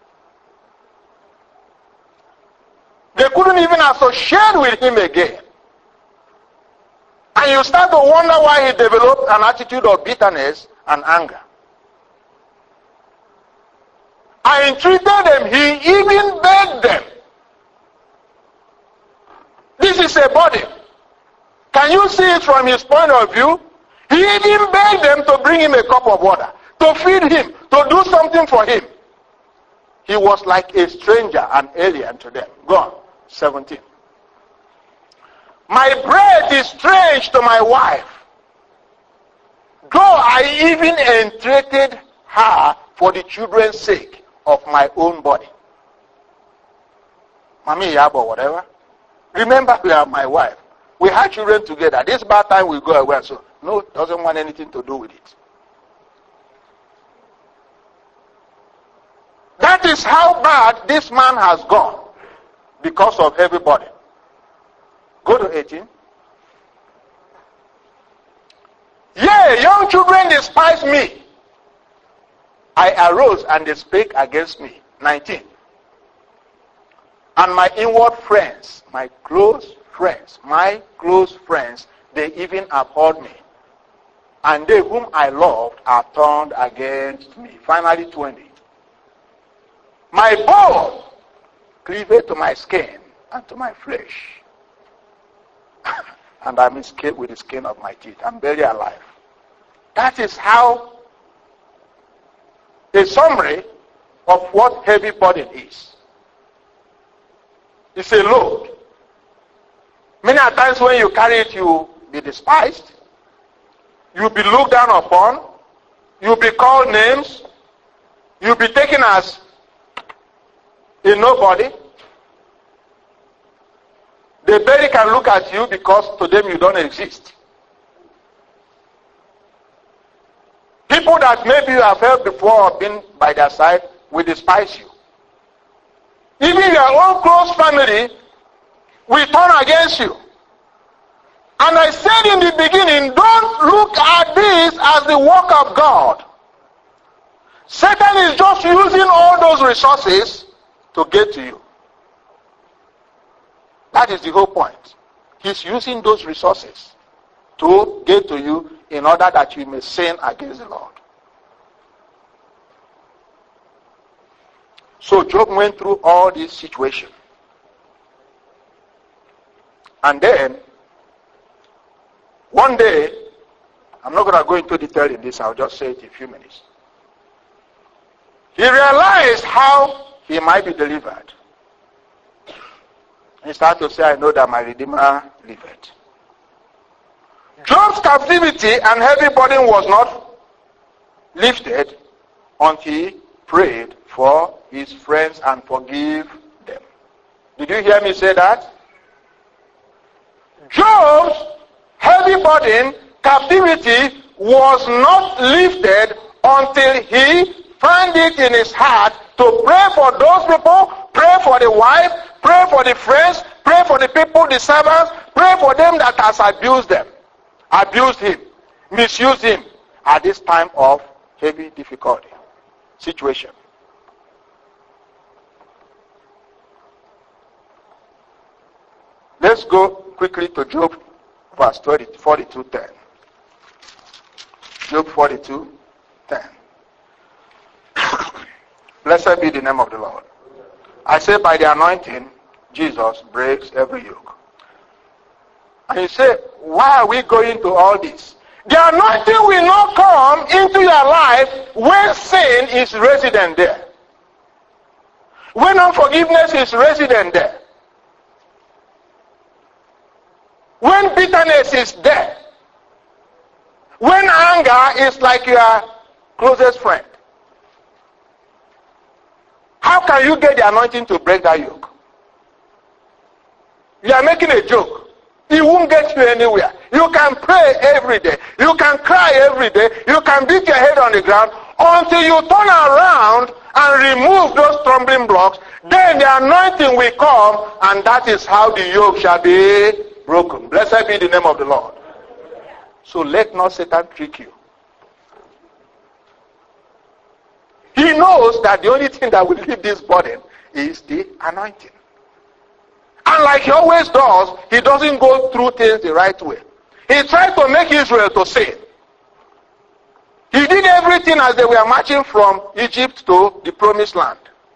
They couldn't even associate with him again. And you start to wonder why he developed an attitude of bitterness and anger. I entreated them. He even begged them. This is a burden. Can you see it from his point of view? He even begged them to bring him a cup of water, to feed him, to do something for him. He was like a stranger, an alien to them. Go on. seventeen. My bread is strange to my wife, though I even entreated her for the children's sake of my own body. Mommy, Yabo, whatever. Remember, we are my wife. We had children together. This bad time we go away, so no, doesn't want anything to do with it. That is how bad this man has gone because of everybody. Go to eighteen. Yea, young children despise me. I arose and they spake against me. nineteen. And my inward friends, my close friends, my close friends, they even abhorred me. And they whom I loved are turned against me. Finally, twenty. My bone cleaved to my skin and to my flesh. And I'm escaped with the skin of my teeth. I'm very alive. That is how a summary of what heavy burden is. It's a load. Many a times when you carry it, you'll be despised. You'll be looked down upon. You'll be called names. You'll be taken as a nobody. They barely can look at you because to them you don't exist. People that maybe you have heard before or been by their side will despise you. Even your own close family will turn against you. And I said in the beginning, don't look at this as the work of God. Satan is just using all those resources to get to you. That is the whole point. He's using those resources to get to you in order that you may sin against the Lord. So Job went through all this situation. And then, one day, I'm not going to go into detail in this, I'll just say it in a few minutes. He realized how he might be delivered. He started to say, I know that my Redeemer liveth. Job's captivity and heavy burden was not lifted until he prayed for his friends and forgive them. Did you hear me say that? Job's heavy burden, captivity, was not lifted until he found it in his heart to pray for those people, pray for the wife, pray for the friends, pray for the people, the servants, pray for them that has abused them, abused him, misused him at this time of heavy difficulty situation. Let's go quickly to Job verse forty-two ten. Job forty-two ten. Blessed be the name of the Lord. I say by the anointing, Jesus breaks every yoke. And you say, why are we going to all this? The anointing will not come into your life when sin is resident there. When unforgiveness is resident there. When bitterness is there. When anger is like your closest friend. How can you get the anointing to break that yoke? You are making a joke. It won't get you anywhere. You can pray every day. You can cry every day. You can beat your head on the ground until you turn around and remove those stumbling blocks. Then the anointing will come, and that is how the yoke shall be broken. Blessed be the name of the Lord. So let not Satan trick you. He knows that the only thing that will lift this burden is the anointing. And like he always does, he doesn't go through things the right way. He tried to make Israel to sin. He did everything as they were marching from Egypt to the promised land.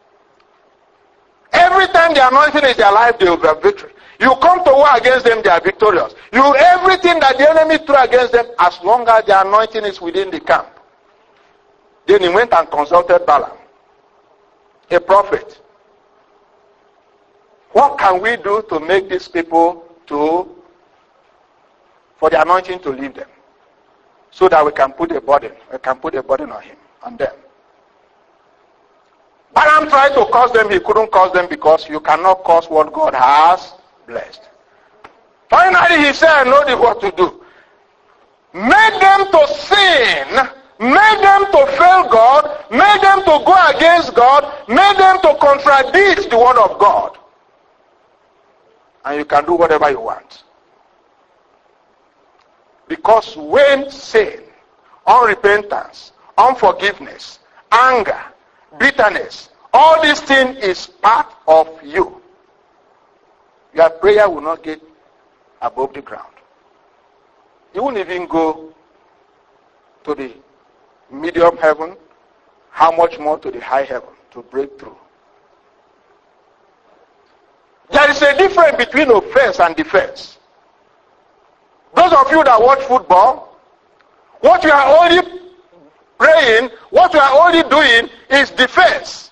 Every time the anointing is their life, they will have victory. You come to war against them, they are victorious. You everything that the enemy threw against them, as long as the anointing is within the camp. Then he went and consulted Balaam, a prophet. What can we do to make these people to, for the anointing to leave them? So that we can put a burden, we can put a burden on him, on them. Balaam tried to curse them, he couldn't curse them because you cannot curse what God has blessed. Finally he said, I know the what to do. Make them to sin, make them to fail God, make them to go against God, make them to contradict the word of God. And you can do whatever you want. Because when sin, unrepentance, unforgiveness, anger, bitterness, all these things is part of you, your prayer will not get above the ground. You won't even go to the medium heaven, how much more to the high heaven to break through. There is a difference between offense and defense. Those of you that watch football, What you are only praying, what you are only doing is defense.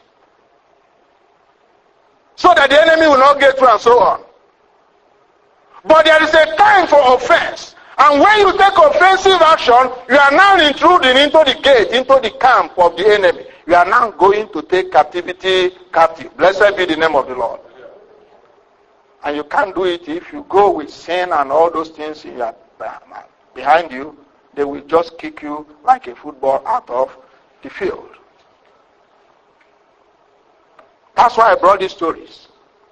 So that the enemy will not get through and so on. But there is a time for offense. And when you take offensive action, you are now intruding into the gate, into the camp of the enemy. You are now going to take captivity captive. Blessed be the name of the Lord. And you can't do it if you go with sin and all those things in your, behind you. They will just kick you like a football out of the field. That's why I brought these stories.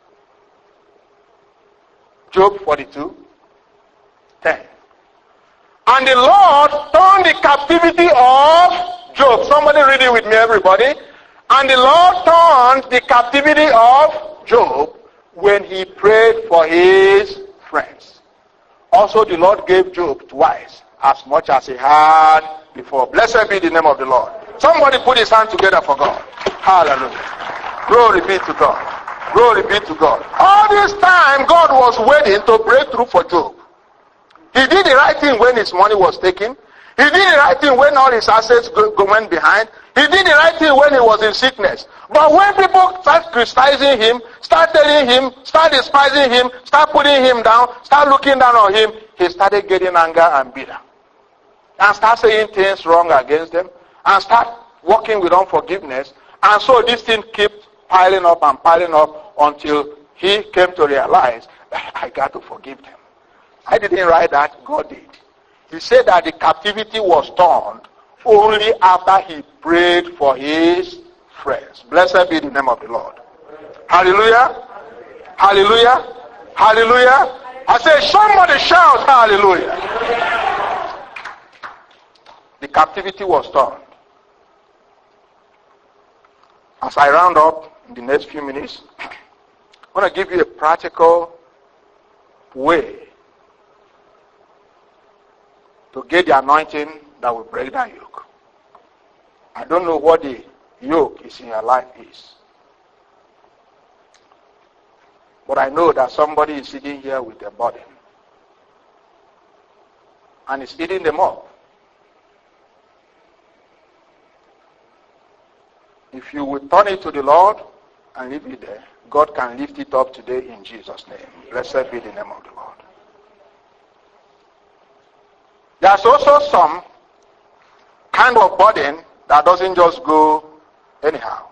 Job forty-two, ten. And the Lord turned the captivity of Job. Somebody read it with me, everybody. And the Lord turned the captivity of Job when he prayed for his friends. Also the Lord gave Job twice as much as he had before. Blessed be the name of the Lord. Somebody put his hand together for God. Hallelujah. Glory be to God. Glory be to God. All this time God was waiting to break through for Job. He did the right thing when his money was taken. He did the right thing when all his assets go, go went behind. He did the right thing when he was in sickness. But when people start criticizing him, start telling him, start despising him, start putting him down, start looking down on him, he started getting anger and bitter. And start saying things wrong against them. And start working with unforgiveness. And so this thing kept piling up and piling up until he came to realize, I got to forgive them. I didn't write that, God did. He said that the captivity was turned only after he prayed for his friends. Blessed be the name of the Lord. Hallelujah. Hallelujah. Hallelujah. I say, somebody shout hallelujah. The captivity was turned. As I round up in the next few minutes, I want to give you a practical way to get the anointing that will break that yoke. I don't know what the yoke is in your life is. But I know that somebody is sitting here with a burden. And is eating them up. If you will turn it to the Lord and leave it there, God can lift it up today in Jesus' name. Blessed be the name of the Lord. There's also some kind of burden that doesn't just go anyhow.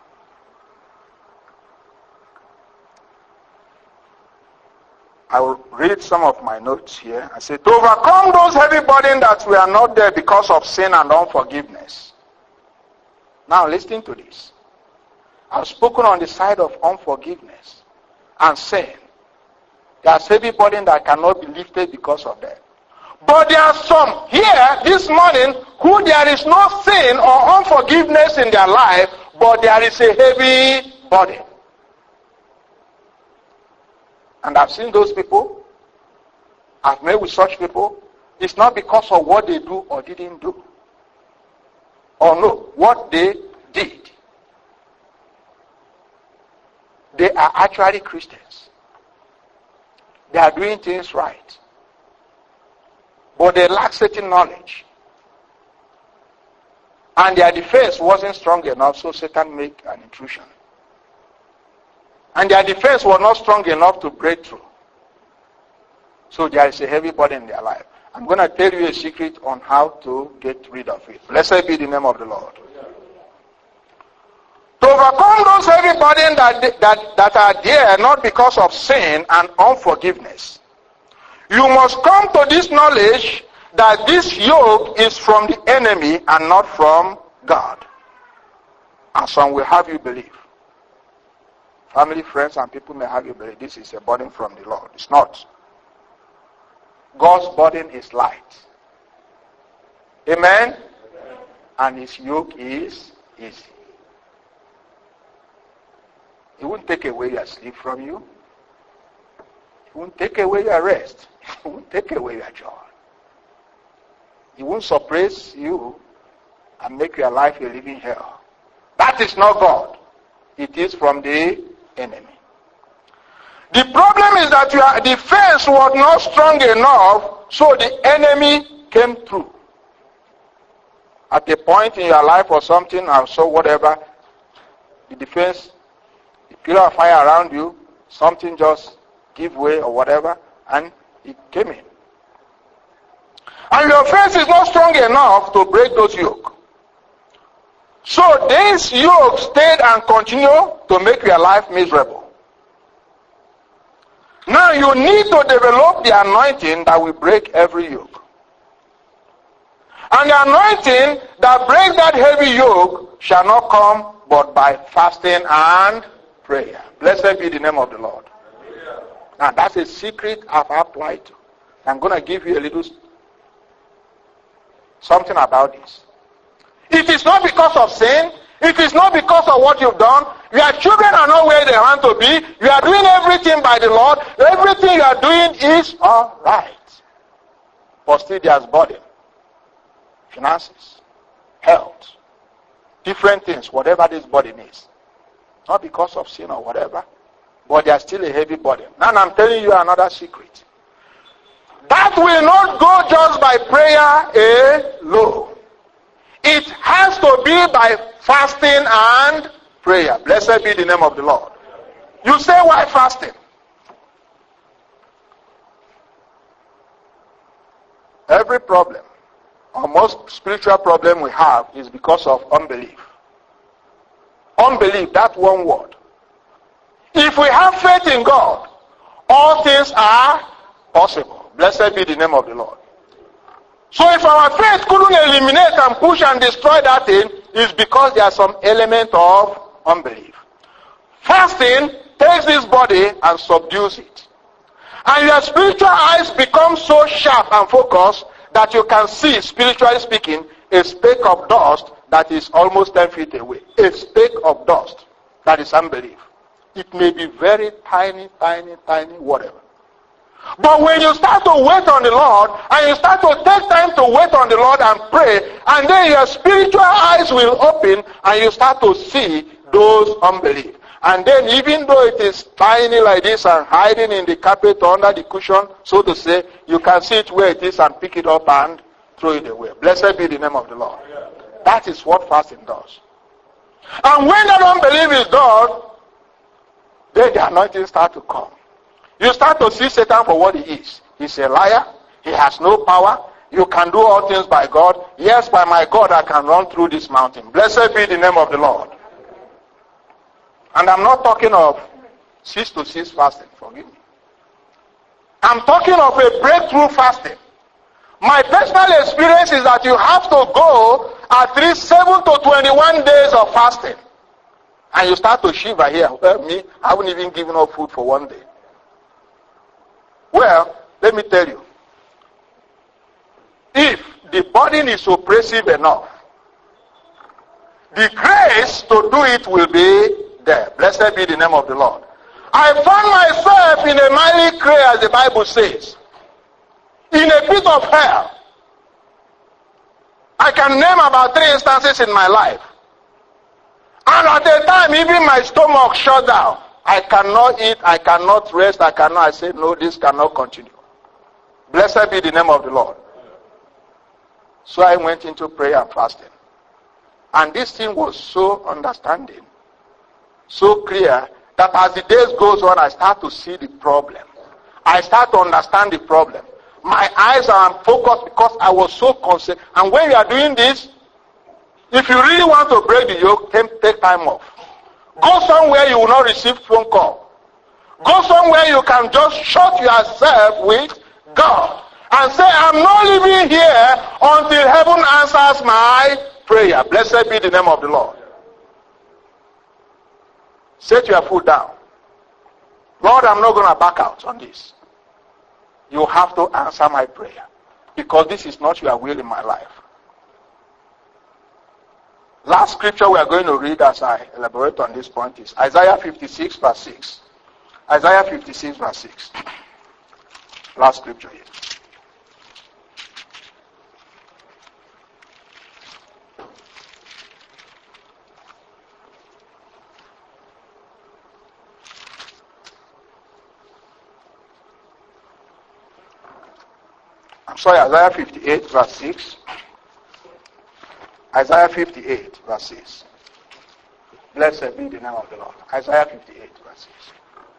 I will read some of my notes here. I say, to overcome those heavy burdens that we are not there because of sin and unforgiveness. Now listen to this. I've spoken on the side of unforgiveness and sin. There's heavy burden that cannot be lifted because of that. But there are some here this morning who there is no sin or unforgiveness in their life, but there is a heavy burden. And I've seen those people. I've met with such people. It's not because of what they do or didn't do. Or no, what they did. They are actually Christians. They are doing things right. But they lack certain knowledge. And their defense wasn't strong enough, so Satan made an intrusion. And their defense was not strong enough to break through. So there is a heavy burden in their life. I'm going to tell you a secret on how to get rid of it. Blessed be the name of the Lord. To overcome those heavy burdens that, that, that are there, not because of sin and unforgiveness, you must come to this knowledge that this yoke is from the enemy and not from God. And some will have you believe. Family, friends, and people may have you believe this is a burden from the Lord. It's not. God's burden is light. Amen? Amen. And his yoke is easy. He won't take away your sleep from you. He won't take away your rest. He won't take away your joy. He won't suppress you and make your life a living hell. That is not God. It is from the enemy. The problem is that your defense was not strong enough, so the enemy came through. at a point in your life or something, or so whatever, the defense, the pillar of fire around you, something just give way or whatever, and it came in. And your faith is not strong enough to break those yokes. So this yoke stayed and continue to make your life miserable. Now you need to develop the anointing that will break every yoke. And the anointing that breaks that heavy yoke shall not come but by fasting and prayer. Blessed be the name of the Lord. Yeah. Now that's a secret I've applied to. I'm going to give you a little something about this. It is not because of sin. It is not because of what you've done. Your children are not where they want to be. You are doing everything by the Lord. Everything you are doing is all right. But still there's burden. Finances. Health. Different things, whatever this burden is. Not because of sin or whatever. But there's still a heavy burden. Now I'm telling you another secret. That will not go just by prayer alone. It has to be by fasting and prayer. Blessed be the name of the Lord. You say, why fasting? Every problem, or most spiritual problem we have, is because of unbelief. Unbelief, that one word. If we have faith in God, all things are possible. Blessed be the name of the Lord. So if our faith couldn't eliminate and push and destroy that thing, it's because there's some element of unbelief. Fasting takes this body and subdues it. And your spiritual eyes become so sharp and focused that you can see, spiritually speaking, a speck of dust that is almost ten feet away. A speck of dust that is unbelief. It may be very tiny, tiny, tiny, whatever. But when you start to wait on the Lord, and you start to take time to wait on the Lord and pray, and then your spiritual eyes will open, and you start to see those unbelief. And then even though it is tiny like this and hiding in the carpet or under the cushion, so to say, you can see it where it is and pick it up and throw it away. Blessed be the name of the Lord. That is what fasting does. And when that unbelief is done, then the anointing starts to come. You start to see Satan for what he is. He's a liar. He has no power. You can do all things by God. Yes, by my God, I can run through this mountain. Blessed be the name of the Lord. And I'm not talking of six to six fasting. Forgive me. I'm talking of a breakthrough fasting. My personal experience is that you have to go at least seven to twenty-one days of fasting. And you start to shiver here. Well, me, I haven't even given up food for one day. Well, let me tell you. If the burden is oppressive enough, the grace to do it will be there. Blessed be the name of the Lord. I found myself in a miry clay, as the Bible says, in a pit of hell. I can name about three instances in my life. And at the time, even my stomach shut down. I cannot eat, I cannot rest, I cannot. I said, no, this cannot continue. Blessed be the name of the Lord. So I went into prayer and fasting. And this thing was so understanding, so clear, that as the days goes on, I start to see the problem. I start to understand the problem. My eyes are focused because I was so concerned. And when you are doing this, if you really want to break the yoke, take time off. Go somewhere you will not receive phone call. Go somewhere you can just shut yourself with God and say, I'm not living here until heaven answers my prayer. Blessed be the name of the Lord. Set your foot down. Lord, I'm not going to back out on this. You have to answer my prayer, because this is not your will in my life. Last scripture we are going to read as I elaborate on this point is Isaiah fifty-six verse six. Isaiah fifty-six verse six. Last scripture here. I'm sorry, Isaiah fifty-eight verse six. Isaiah fifty-eight, verse six. Blessed be the name of the Lord. Isaiah fifty-eight, verse six.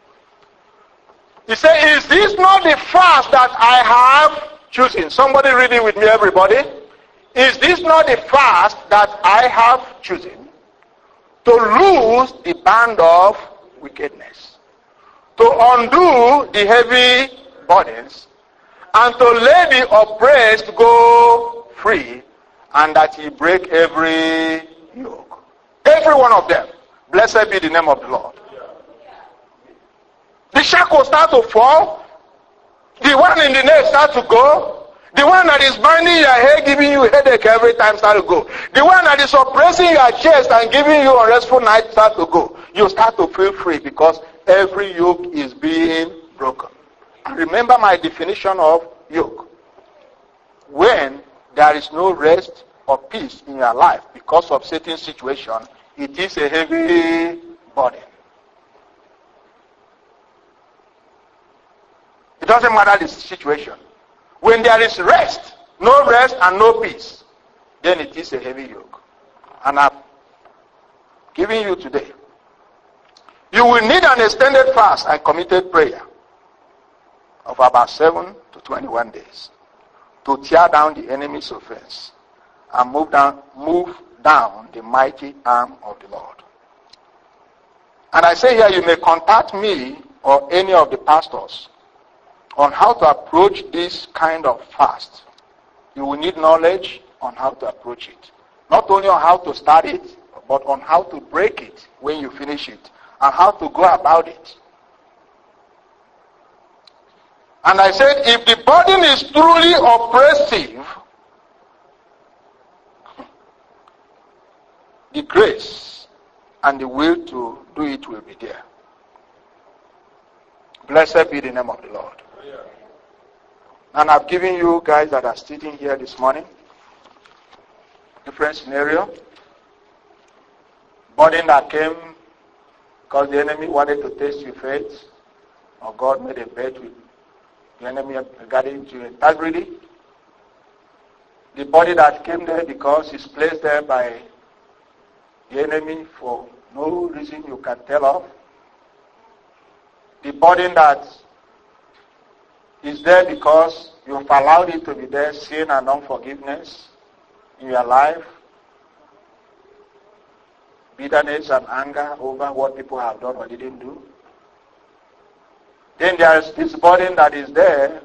He said, is this not the fast that I have chosen? Somebody read it with me, everybody. Is this not the fast that I have chosen? To loose the band of wickedness, to undo the heavy burdens, and to let the oppressed go free, and that he break every yoke. Every one of them. Blessed be the name of the Lord. The shackles start to fall. The one in the neck start to go. The one that is binding your head, giving you headache every time, start to go. The one that is oppressing your chest and giving you a restful night, start to go. You start to feel free because every yoke is being broken. And remember my definition of yoke. When there is no rest or peace in your life because of certain situation, it is a heavy burden. It doesn't matter the situation. When there is rest, no rest and no peace, then it is a heavy yoke. And I've given you today. You will need an extended fast and committed prayer of about seven to twenty-one days to tear down the enemy's offense and move down, move down the mighty arm of the Lord. And I say here, you may contact me or any of the pastors on how to approach this kind of fast. You will need knowledge on how to approach it. Not only on how to start it, but on how to break it when you finish it, and how to go about it. And I said, if the burden is truly oppressive, the grace and the will to do it will be there. Blessed be the name of the Lord. And I've given you guys that are sitting here this morning different scenario. Burden that came because the enemy wanted to test your faith, or God made a bet with the enemy regarding to integrity. The body that came there because it's placed there by the enemy for no reason you can tell of. The burden that is there because you've allowed it to be there, sin and unforgiveness in your life, bitterness and anger over what people have done or didn't do. Then there is this burden that is there,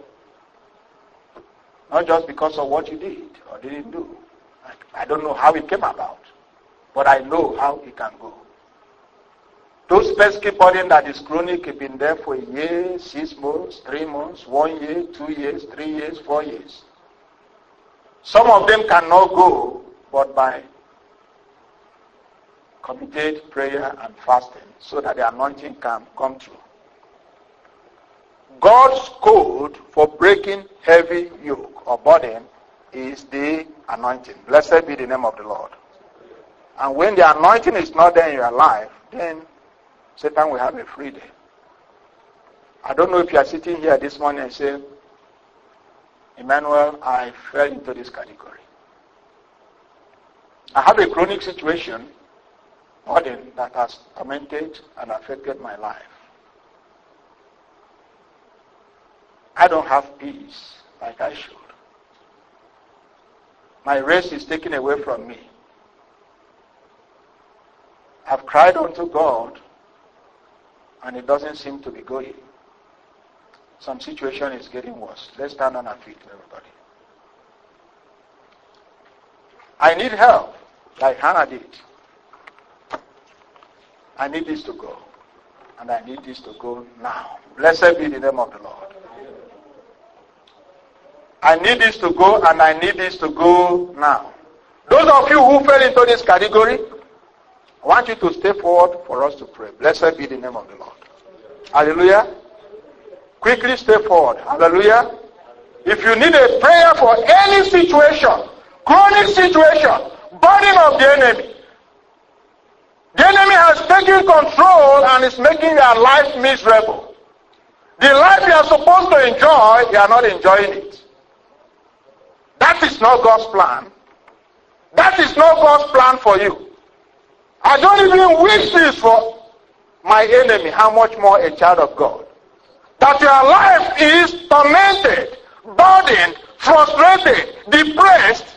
not just because of what you did or didn't do. I don't know how it came about, but I know how it can go. Those specific burden that is chronic have been there for a year, six months, three months, one year, two years, three years, four years. Some of them cannot go, but by committed prayer and fasting, so that the anointing can come through. God's code for breaking heavy yoke or burden is the anointing. Blessed be the name of the Lord. And when the anointing is not there in your life, then Satan will have a free day. I don't know if you are sitting here this morning and say, Emmanuel, I fell into this category. I have a chronic situation, burden that has tormented and affected my life. I don't have peace like I should. My rest is taken away from me. I've cried unto God, and it doesn't seem to be going. Some situation is getting worse. Let's stand on our feet, everybody. I need help, like Hannah did. I need this to go. And I need this to go now. Blessed be the name of the Lord. I need this to go, and I need this to go now. Those of you who fell into this category, I want you to step forward for us to pray. Blessed be the name of the Lord. Hallelujah. Quickly step forward. Hallelujah. If you need a prayer for any situation, chronic situation, burden of the enemy, the enemy has taken control and is making your life miserable. The life you are supposed to enjoy, you are not enjoying it. That is not God's plan. That is not God's plan for you. I don't even wish this for my enemy, how much more a child of God. That your life is tormented, burdened, frustrated, depressed.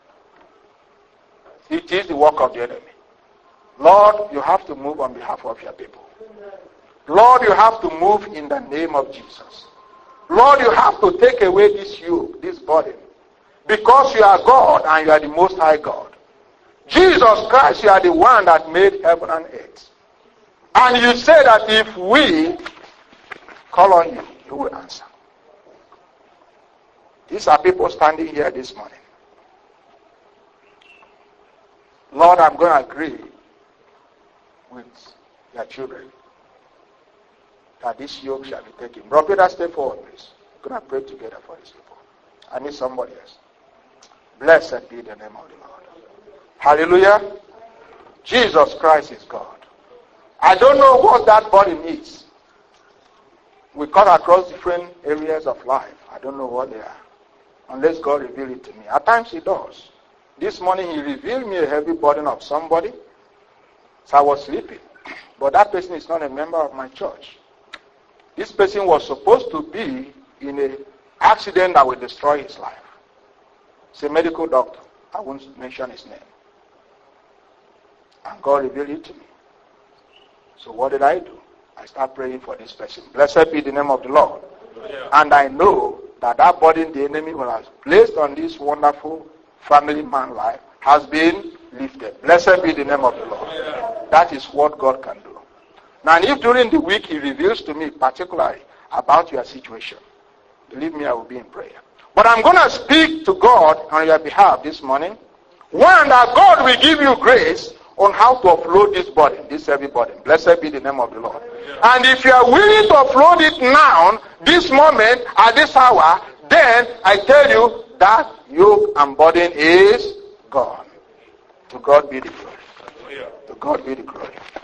It is the work of the enemy. Lord, you have to move on behalf of your people. Lord, you have to move in the name of Jesus. Lord, you have to take away this yoke, this burden. Because you are God and you are the Most High God. Jesus Christ, you are the one that made heaven and earth. And you say that if we call on you, you will answer. These are people standing here this morning. Lord, I'm going to agree with your children that this yoke shall be taken. Brother Peter, step forward, please. We're going to pray together for these people. I need somebody else. Blessed be the name of the Lord. Hallelujah. Jesus Christ is God. I don't know what that burden is. We cut across different areas of life. I don't know what they are. Unless God reveals it to me. At times he does. This morning he revealed me a heavy burden of somebody. So I was sleeping. But that person is not a member of my church. This person was supposed to be in an accident that will destroy his life. He's a medical doctor. I won't mention his name. And God revealed it to me. So what did I do? I start praying for this person. Blessed be the name of the Lord. Yeah. And I know that that burden the enemy will have placed on this wonderful family man life has been lifted. Blessed be the name of the Lord. Yeah. That is what God can do. Now, if during the week he reveals to me particularly about your situation, believe me, I will be in prayer. But I'm going to speak to God on your behalf this morning. One, that God will give you grace on how to offload this burden, this heavy burden. Blessed be the name of the Lord. Yeah. And if you are willing to offload it now, this moment, at this hour, then I tell you that yoke and burden is gone. To God be the glory. To God be the glory.